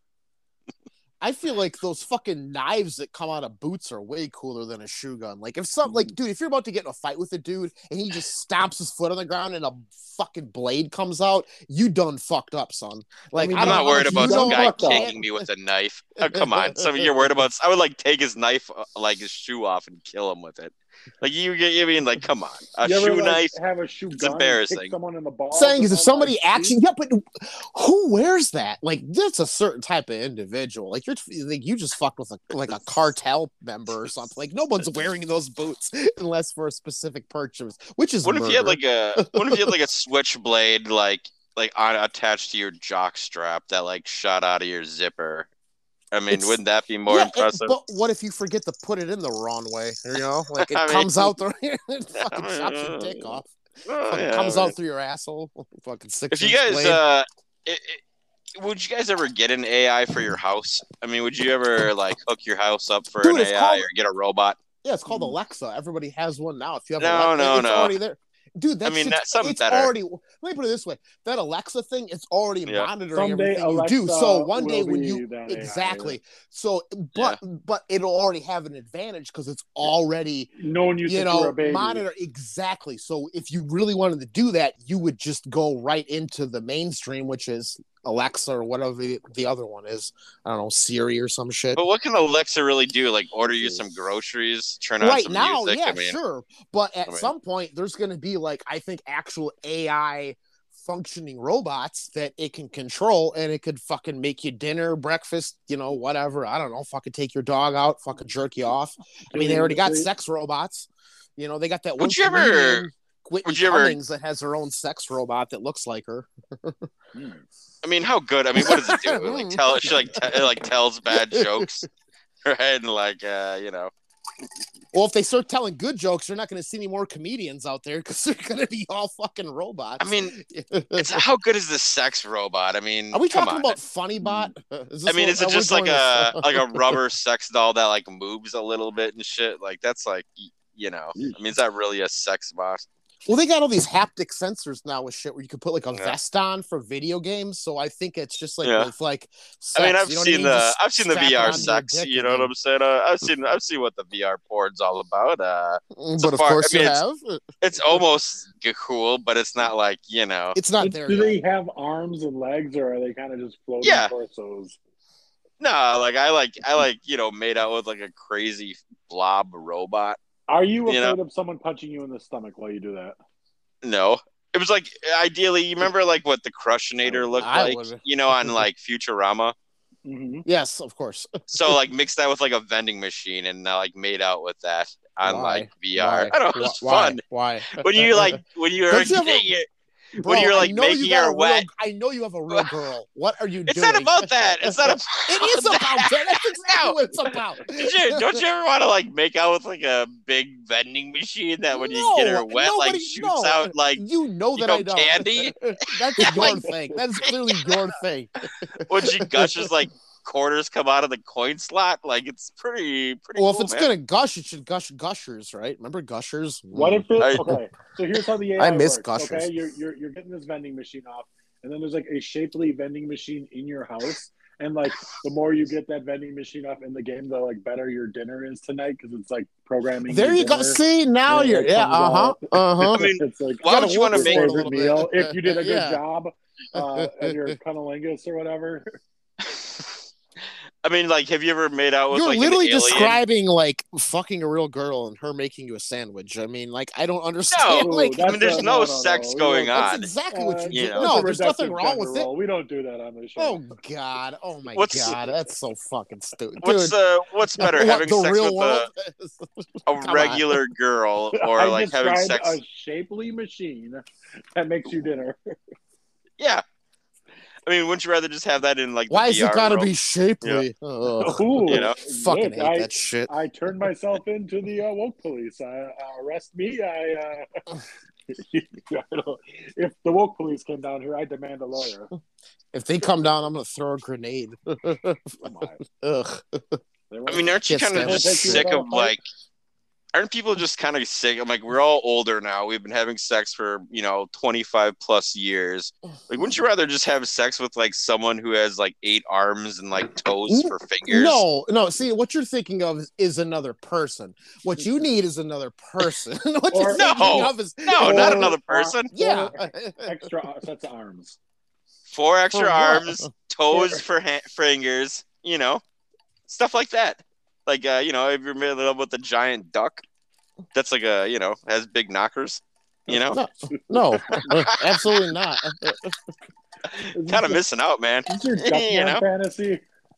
I feel like those fucking knives that come out of boots are way cooler than a shoe gun. Like if some like dude, if you're about to get in a fight with a dude and he just stomps his foot on the ground and a fucking blade comes out, you done fucked up, son. Like
mean,
I
I'm
don't
not
know how
worried
much
about
you
some
know
guy
about
kicking
that.
me with a knife. Oh, come on, some of you're worried about. I would like take his knife, uh, like his shoe off, and kill him with it. Like you, you mean like, come on, a
You ever,
shoe
like,
knife?
have a shoe
It's
gun and
embarrassing.
kick someone in the balls?
Saying is
and
if
all
somebody
that
actually
shit?
yeah, but who wears that? Like that's a certain type of individual. Like you're like you just fucked with a like a cartel member or something. Like no one's wearing those boots unless for a specific purchase, which is
What if you had
murder.
like a? What if you had like a switchblade, like like on attached to your jock strap that like shot out of your zipper? I mean,
It's-
wouldn't that be more
Yeah, it-
impressive?
but what if you forget to put it in the wrong way? You know, like it
I mean-
comes out the it
I
fucking
mean,
chops your dick off.
Oh,
Fucking
yeah,
comes
I mean,
out through your asshole. Fucking six.
if you
inch
guys,
blade.
uh, it, it, would you guys ever get an A I for your house? I mean, would you ever like hook your house up for
Dude,
an
it's
A I
called-
or get a robot?
Yeah, it's called Alexa. Everybody has one now. If you have
No,
Alexa,
no,
it's
no.
already there. Dude, that
I mean,
shit's-
that's something
it's
better.
already. Let me put it this way: that Alexa thing, it's already
Yeah.
monitoring
Someday
everything you do.
Alexa
So one day
will
when
be
you
that A I,
exactly, so but but it'll already have an advantage because it's already
Knowing you,
you
since you were
know
a baby.
monitor exactly. So if you really wanted to do that, you would just go right into the mainstream, which is Alexa or whatever the, the other one is. I don't know, Siri or some shit.
But what can Alexa really do? Like order you some groceries, turn on
Right
some
now,
music?
yeah,
I mean,
sure. But at
I mean-
some point, there's going to be like I think actual A I functioning robots that it can control, and it could fucking make you dinner, breakfast, you know, whatever. I don't know. Fucking take your dog out, fucking jerk you off. I mean, they already got sex robots. You know, they got that one
Would you ever-
comedian, Whitney
would you ever-
Cummings, that has her own sex robot that looks like her.
I mean, how good? I mean, what does it do? Like tell she like te- it, like tells bad jokes, right? And like uh, you know,
Well, if they start telling good jokes, you're not going to see any more comedians out there because they're going to be all fucking robots.
I mean, it's how good is this sex robot? I mean,
are we
come
talking
on.
about Funny Bot? Is this
I mean,
what-
is it
are we
just like
going
a
with-
like a rubber sex doll that like moves a little bit and shit? Like that's like y- you know, I mean, is that really a sex bot?
Well, they got all these haptic sensors now with shit where you can put like a
Yeah.
vest on for video games. So I think it's just like
Yeah.
with like.
I mean,
sex,
I've
you know what
seen
mean?
the
Just
I've seen the
strap it
V R
onto your
sex.
dick
You
and
know what
then-
I'm saying? Uh, I've seen I've seen what the V R porn's all about. Uh,
But
so
of
far-
course
I mean,
you
it's-
have.
it's almost g- cool, but it's not like you know.
It's not
Do
there
they
yet.
have arms and legs, or are they kind of just floating
Yeah.
torsos?
No, like I like I like you know made out with like a crazy blob robot.
Are you
You
afraid
know-
of someone punching you in the stomach while you do that?
No. It was like ideally, you remember like what the Crushinator looked
I
like,
would.
you know, on like Futurama.
Mm-hmm.
Yes, of course.
So like mix that with like a vending machine and uh, like made out with that on
Why?
like V R.
Why?
I don't know, it's
Why?
fun.
Why?
When you like when you're
Don't you ever-
making it,
Bro,
when you're
I
like
know you
making
got
her
a real-
wet.
I know you have a real girl. What are you
It's
doing?
not about that. It's not about
It is about that. That's exactly
No.
what it's about.
Did you, don't you ever want to like make out with like a big vending machine that when you get her
No,
wet,
nobody-
like shoots
no.
out like
You know
you
that
go
I don't.
candy?
That's your thing. That's clearly your thing.
when she gushes like quarters come out of the coin slot? Like it's pretty pretty.
Well,
cool,
if it's
man.
gonna gush, it should gush gushers, right? Remember gushers?
What if it?
I-
Okay, so here's how the A I
I miss
works.
gushers.
Okay, you're, you're you're getting this vending machine off, and then there's like a shapely vending machine in your house, and like the more you get that vending machine off in the game, the like better your dinner is tonight because it's like programming.
There
your
you go.
dinner,
See, now
and it
you're yeah.
comes
Uh huh.
out.
Uh huh.
I mean,
it's like
why
gotta
would you want to
work
make?
for
your
it a
favorite
little
meal
bit.
if you did a good
Yeah.
job uh, and you're cunnilingus or whatever.
I mean, like, have you ever made out with
You're
like an
literally
alien?
describing like fucking a real girl and her making you a sandwich. I mean, like I don't understand.
No,
like
that's
I mean, there's
a-
no,
no, no,
sex
no. We
going
don't-
that's
on.
exactly what
Uh,
you
you
do.
know.
No,
that's a
there's nothing
reductive
wrong with
gender
it.
role. We don't do that on the show.
Oh God! Oh my
What's-
God! That's so fucking stupid,
What's
dude.
uh, what's better,
What,
having
the
sex
real
with
world?
a, a
on.
regular girl or
I
like having
described
sex?
a shapely machine that makes you dinner.
Yeah. I mean, wouldn't you rather just have that in like the
Why is
V R
it gotta
world?
be shapely? Ugh,
Ooh,
You know?
fucking
look,
hate
I,
that shit.
I turned myself into the uh, woke police. I, uh, arrest me. I, uh, I don't, if the woke police came down here, I demand a lawyer.
If they come down, I'm gonna throw a grenade.
Come on.
Ugh.
I mean, aren't you
Can't
kind of
stand
just
it.
sick of like? Aren't people just kind of sick? I'm like, we're all older now. We've been having sex for, you know, twenty-five plus years. Like, wouldn't you rather just have sex with like someone who has like eight arms and like toes for fingers?
No, no. See, what you're thinking of is, is another person. What you need is another person. what
Or-
you're thinking
No.
of is
No,
Or-
not another person.
yeah.
Extra sets of arms.
Four extra
For what?
arms, toes for ha- fingers, you know, stuff like that. Like, uh, you know, if you're in love with a giant duck, that's like a, you know, has big knockers, you know,
No, no, absolutely not.
Is
kind of
this
missing out, man.
your- is this your
You
Duckman
know?
fantasy?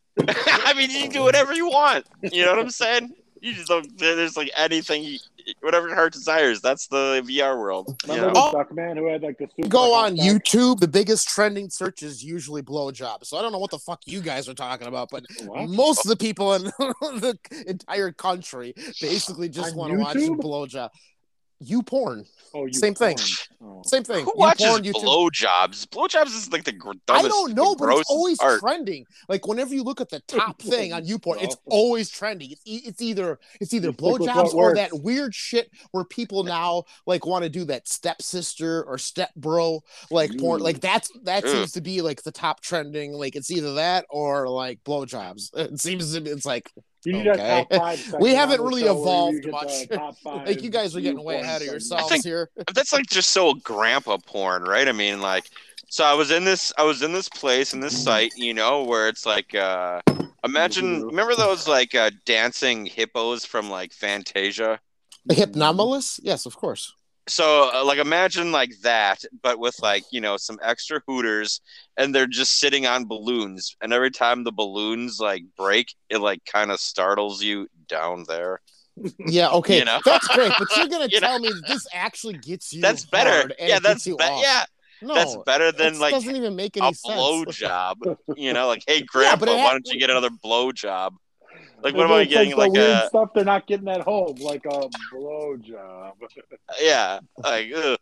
I mean, you can do whatever you want. You know what I'm saying? You just don't, there's like anything, you, whatever your heart desires. That's the V R world. You
Remember
know?
the Duckman who had like the super
Go
hot
on
duck?
YouTube. The biggest trending search is usually blowjobs. So I don't know what the fuck you guys are talking about, but
What?
most of the people in the entire country basically just
On
want to watch
YouTube?
blowjob. You porn.
Oh, you
Same thing.
porn. Oh.
Same thing.
Who
You
watches
porn, YouTube.
blowjobs? Blowjobs is like the gr-
I
dumbest,
don't know, but it's
grossest
always
art.
trending. Like whenever you look at the top thing on YouPorn, it's
Well.
always trending. It's e- it's either it's either
You stick with
blowjobs
what
or
works.
that weird shit where people now like want to do that stepsister or stepbro like porn.
Ooh.
Like that's that
Ugh.
seems to be like the top trending. Like it's either that or like blowjobs. It seems to be, it's like
You need
Okay.
a top five section
we
on
haven't
the
really
show where you
evolved
get
much.
the top five
Like you guys are getting way
viewpoints
ahead of
on-
yourselves
think-
here.
That's like just so grandpa porn, right? I mean, like, so I was in this, I was in this place in this site, you know, where it's like, uh, imagine,
Mhm.
remember those like uh, dancing hippos from like Fantasia?
Hypnomalus? Yes, of course.
So, uh, like, imagine like that, but with like, you know, some extra hooters, and they're just sitting on balloons, and every time the balloons like break, it like kind of startles you down there.
Yeah, okay,
You know?
that's great. But you're gonna
You know?
tell me that this actually gets you.
That's better.
hard and
Yeah,
it
that's
gets you
be-
off.
yeah,
No,
that's better than
that
like
doesn't even make any
a
sense.
blowjob. You know, like, hey,
Yeah,
grandpa,
but it
why
ha-
don't you get another blowjob? Like,
It's
what am I
like-
getting?
it's
Like
the weird
a
stuff they're not getting at home, like a blowjob.
yeah, like ugh,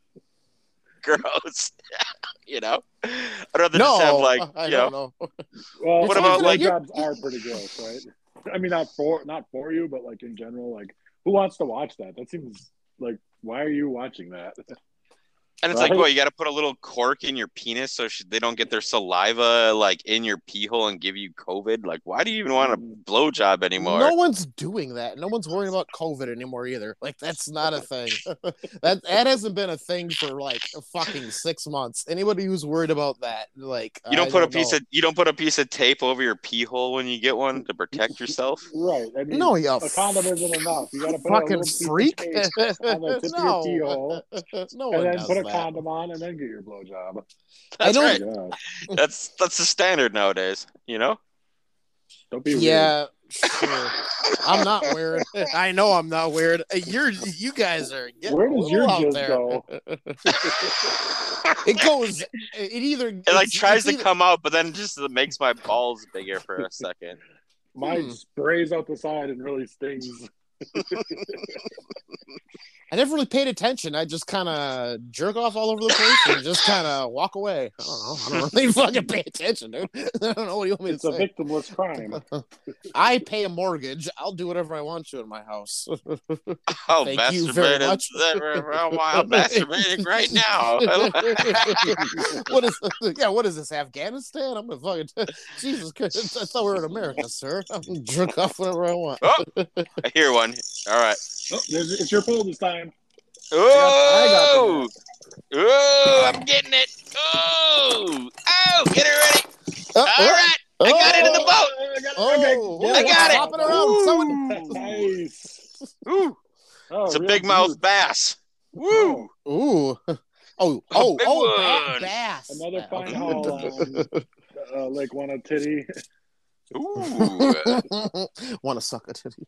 gross. You know, I'd rather
No,
just have like
I
you
don't
know,
know.
Well,
What about, like-
blowjobs are pretty gross, right? I mean, not for not for you, but like in general, like who wants to watch that? That seems like why are you watching that?
and it's
Right.
like, what, you got to put a little cork in your penis so sh- they don't get their saliva like in your pee hole and give you COVID. Like, why do you even want a blowjob anymore?
No one's doing that. No one's worrying about COVID anymore either. Like that's not a thing. that that hasn't been a thing for like a fucking six months. Anybody who's worried about that, like
You don't
I
put a piece
know.
of you don't put a piece of tape over your pee hole when you get one to protect yourself.
Right. I mean,
No, you
a condom isn't enough. You got to put a
fucking
little piece of
freak.
tape on the tip
no,
of your pee hole,
no
and
one
then
does
put a
that.
condom on, and then get your blowjob.
That's
don't-
right.
Yeah.
That's that's the standard nowadays. You know.
Don't be weird.
Yeah, sure. I'm not weird. I know I'm not weird. You're you guys are getting
Where
a
does
little
your
out
jizz
there.
go?
It goes. It either
It like
it's-
tries
it's
to
either-
come out, but then just makes my balls bigger for a second.
Mine
Hmm.
sprays out the side and really stings.
I never really paid attention. I just kind of jerk off all over the place and just kind of walk away. I don't know. I don't really fucking pay attention, dude. I don't know what you want me
It's
to
a
say.
victimless crime.
I pay a mortgage. I'll do whatever I want to in my house.
Oh,
Thank you very
masturbated.
much.
I'm masturbating right now.
what is? Yeah, what is this? Afghanistan? I'm gonna fucking Jesus Christ! I thought we were in America, sir. I can jerk off whenever I want.
Oh, I hear one. All right.
Oh, there's, it's your pull this time.
Oh, oh, I'm getting it. Oh, oh, get it ready.
Uh,
All right, I got it in the boat.
I got,
Oh,
okay.
oh,
I got it.
Flop it around. Someone-
Nice.
Ooh,
Oh,
it's a
real
big mouth
juice.
bass. Woo.
Ooh. Oh, oh,
big
oh,
one.
ba- bass.
Another
Okay.
fine haul on uh, Lake Wanatitty.
Ooh.
Want to suck a titty?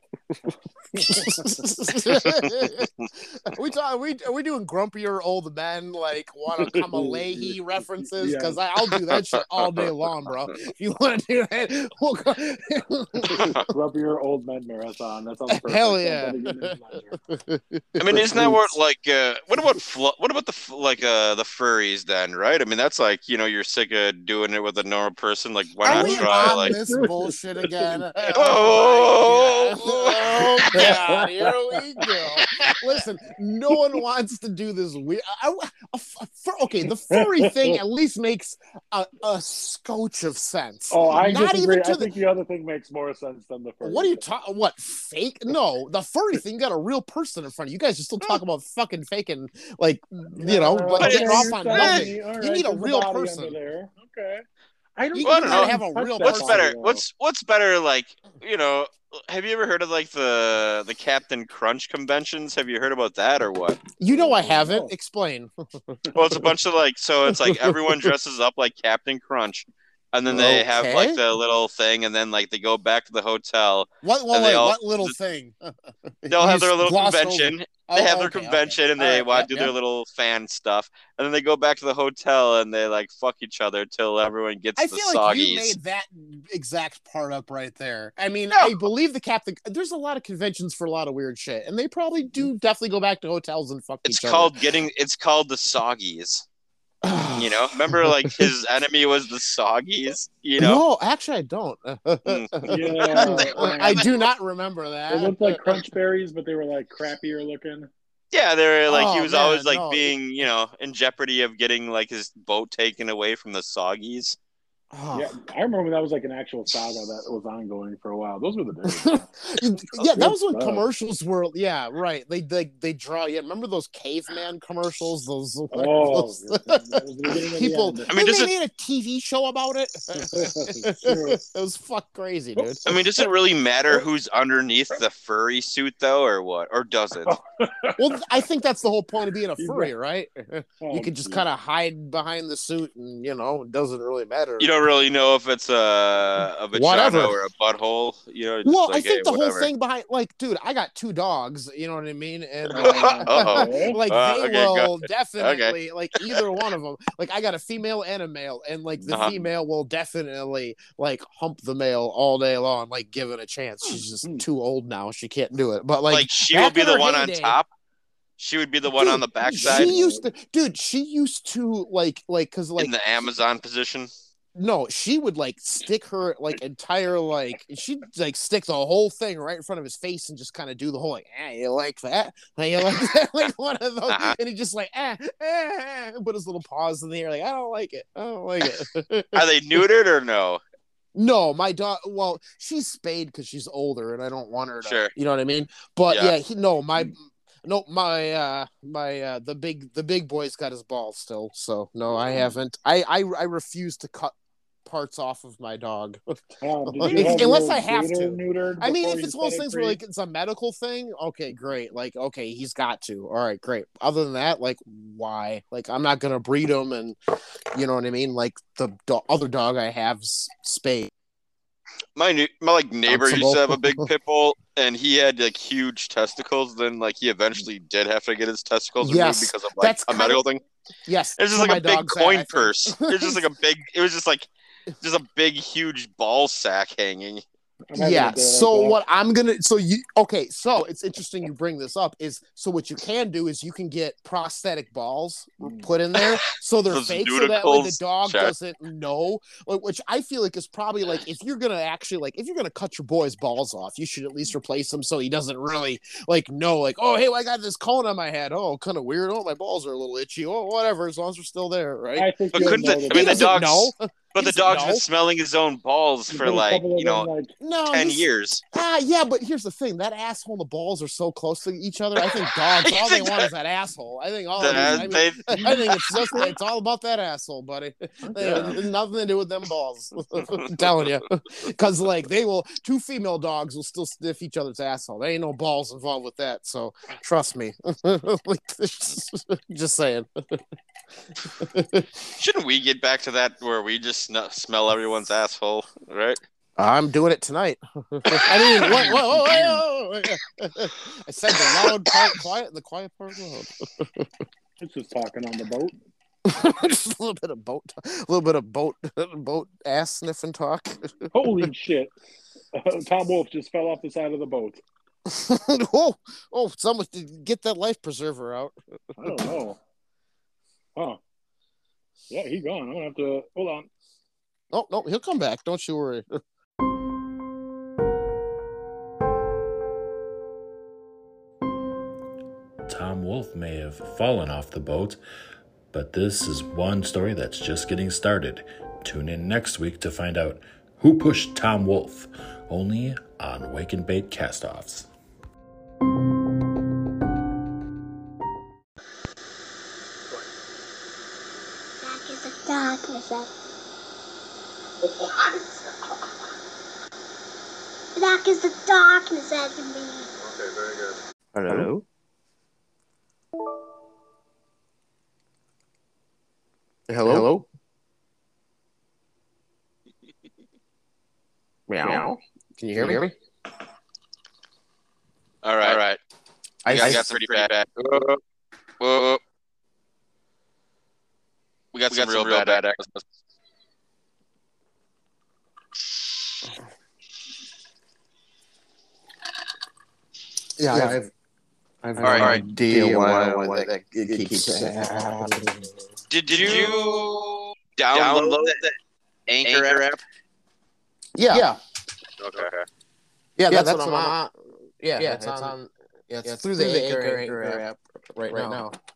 are we talking? Are we are we doing grumpier old men like want to come a Leahy references?
Yeah.
Because I'll do that shit all day long, bro. If you want to do that, we'll go.
Rub your old men marathon. That sounds perfect.
Hell yeah.
I mean, isn't that what like? Uh, what about fl- what about the f- like uh the furries then? Right? I mean, that's like you know you're sick of doing it with a normal person. Like, why
Are
not
we
try?
on
Like,
this bullshit again?
Oh,
Oh, my God. Oh God, here we go. Listen, no one wants to do this weird. I, I, a f- fur- okay, the furry thing at least makes a, a scotch of sense.
Oh, I
Not
disagree.
even to
I
the.
think the other thing makes more sense than the first.
What are you
thing.
talking? What fake? No, the furry thing got a real person in front of you. You guys are still talking about fucking faking, like you know,
Uh,
like
But
getting
it's-
off on
you're
nothing.
telling me, all
You
right,
need a
there's
real
body
person.
under there. Okay. I don't,
You,
Well, I
you
don't
gotta
know.
have a
touch
real
that
what's
person.
better?
though.
What's what's better? Like, you know, have you ever heard of like the the Captain Crunch conventions? Have you heard about that or what?
You know I
Oh.
haven't. Explain.
Well, it's a bunch of like, so it's like everyone dresses up like Captain Crunch, and then they have
Okay.
like the little thing, and then like they go back to the hotel.
What? Well,
And they
wait,
all-
what little thing?
They'll
You
have their
just
little
glossed
convention.
over.
They
Oh,
have their
okay,
convention
okay.
and they
All right,
want
yep,
to do their
yep.
little fan stuff, and then they go back to the hotel and they like fuck each other till everyone gets
I
the
feel like you
soggies.
made that exact part up right there. I mean,
No.
I believe the captain. There's a lot of conventions for a lot of weird shit, and they probably do definitely go back to hotels and fuck
It's
each
called getting. It's called the soggies.
other.
You know, remember like his enemy was the soggies. You know,
No, actually, I don't.
Mm.
Yeah,
I do not remember
They
that.
looked like crunch berries, but they were like crappier looking.
yeah, they're like he
Oh,
was always
man,
like
no.
being you know in jeopardy of getting like his boat taken away from the soggies.
Oh.
Yeah, I remember when that was like an actual saga that was ongoing for a while. Those were the days.
Yeah, that
Good
was when
stuff.
commercials were. Yeah, right. They they they draw. Yeah, remember those caveman commercials? Those.
Oh,
those-
that was the beginning of the
people.
end.
I mean,
Didn't
does
they
it-
made a T V show about it?
True.
It was fuck crazy, dude.
I mean, does it really matter who's underneath the furry suit though, or what, or does it?
Well, I think that's the whole point of being a
He's
furry, right?
Oh,
You can just
geez.
kind of hide behind the suit, and you know, it doesn't really matter.
You don't really know if it's a, a vagina
Whatever.
or a butthole. You know, just
Well,
like,
I think
hey,
the
whatever.
whole thing behind, like, dude, I got two dogs. You know what I mean? And
Uh-oh.
like
Uh,
they
okay, go-
will definitely, like, either one of them. Like, I got a female and a male, and like the
Uh-huh.
female will definitely like hump the male all day long, like give it a chance. She's just too old now; she can't do it. But like,
Like, she will
back
be
in
the
her
one on
heyday-
top. She would be the one
Dude,
on the backside
She used to, dude. She used to like, like, cause like
in the Amazon position.
no, she would like stick her like entire like she'd like stick the whole thing right in front of his face and just kind of do the whole like, ah, you like that? Ah, you like that? Like one of those,
Uh-huh.
and he just like ah, ah, ah, and put his little paws in the air, like I don't like it, I don't like it.
Are they neutered or no?
No, my dog. Well, she's spayed because she's older, and I don't want her to.
Sure.
You know what I mean? But
Yeah.
yeah, he, no, my. No, my uh my uh the big the big boy's got his balls still, so no, I haven't. I I, I refuse to cut parts off of my dog.
Tom, did
Like,
you have
unless
your
I have
gator
to.
neutered
I mean,
before
if
you
it's one of
set
those
it
things
free?
where like it's a medical thing, okay, great. Like, okay, he's got to. All right, great. Other than that, like, why? Like, I'm not gonna breed him, and you know what I mean. Like the do- other dog I have's spayed.
My new, my like neighbor used
Sensible.
to have a big pit bull, and he had like huge testicles. Then like he eventually did have to get his testicles removed
Yes,
because of like
that's
a
kinda-
medical thing.
Yes,
It's just
so
like
my
a big
dog's at, I
coin
think.
purse. It was just like a big. It was just like just a big, huge ball sack hanging.
I'm having
Yeah.
a day
So
like that.
what I'm gonna so you okay? So it's interesting you bring this up. Is so what you can do is you can get prosthetic balls put in there so they're
Those
fake, so that way the
nudicles,
dog
check.
doesn't know. Like, which I feel like is probably like if you're gonna actually like if you're gonna cut your boy's balls off, you should at least replace them so he doesn't really like know like oh hey well, I got this cone on my head. Oh, kind of weird. Oh, my balls are a little itchy. Oh, whatever. As long as they're still there, right?
I think
But
you'll
couldn't
know
the-
that
I mean,
He
the
they-
doesn't
dogs-
know.
But
He
the
doesn't
dog's
know.
been smelling his own balls
you
for
put a
like
couple of
you know
them, like,
No,
ten
he's-
years.
Ah, yeah, but here's the thing: that asshole and the balls are so close to each other. I think dogs, all they want is that asshole. I think all of it is, I, mean,
They-
I think it's just it's all about that asshole, buddy.
Yeah.
It has nothing to do with them balls. I'm telling you, because like they will, two female dogs will still sniff each other's asshole. There ain't no balls involved with that. So trust me. Like, just saying.
Shouldn't we get back to that where we just sn- smell everyone's asshole, right?
I'm doing it tonight. I mean, whoa, whoa, whoa, whoa, whoa. I said the loud part quiet, the quiet part loud.
It's just talking on the boat.
Just a little bit of boat, a little bit of boat, boat ass sniffing talk.
Holy shit! Uh, Tom Wolfe just fell off the side of the boat.
oh, oh! Someone get that life preserver out.
I don't know. Huh? Yeah, he's gone. I'm gonna have to hold on.
Oh no, he'll come back. Don't you worry.
Tom Wolfe may have fallen off the boat, but this is one story that's just getting started. Tune in next week to find out who pushed Tom Wolfe, only on Wake and Bait Castoffs.
Dark is the darkness that... Dark is the darkness that can be.
Okay, very good.
Hello. Hello. Hello. Meow. Can you hear me?
All right, all right.
I,
We got,
I
got pretty bad. Whoa, whoa. We got We some got real some real
yeah,
bad
yeah, I've, I've
All right,
no
all right.
idea why, why that it keeps happening.
Did, Did you download, download that Anchor, Anchor app?
Yeah, yeah,
Okay.
yeah. That's,
that's
what I'm
what I'm
on. Yeah,
Yeah,
it's,
it's
on.
on-
Yeah, it's,
yeah, it's
through,
through
the
the
Anchor,
Anchor,
Anchor
Anchor
app right,
right
now.
now.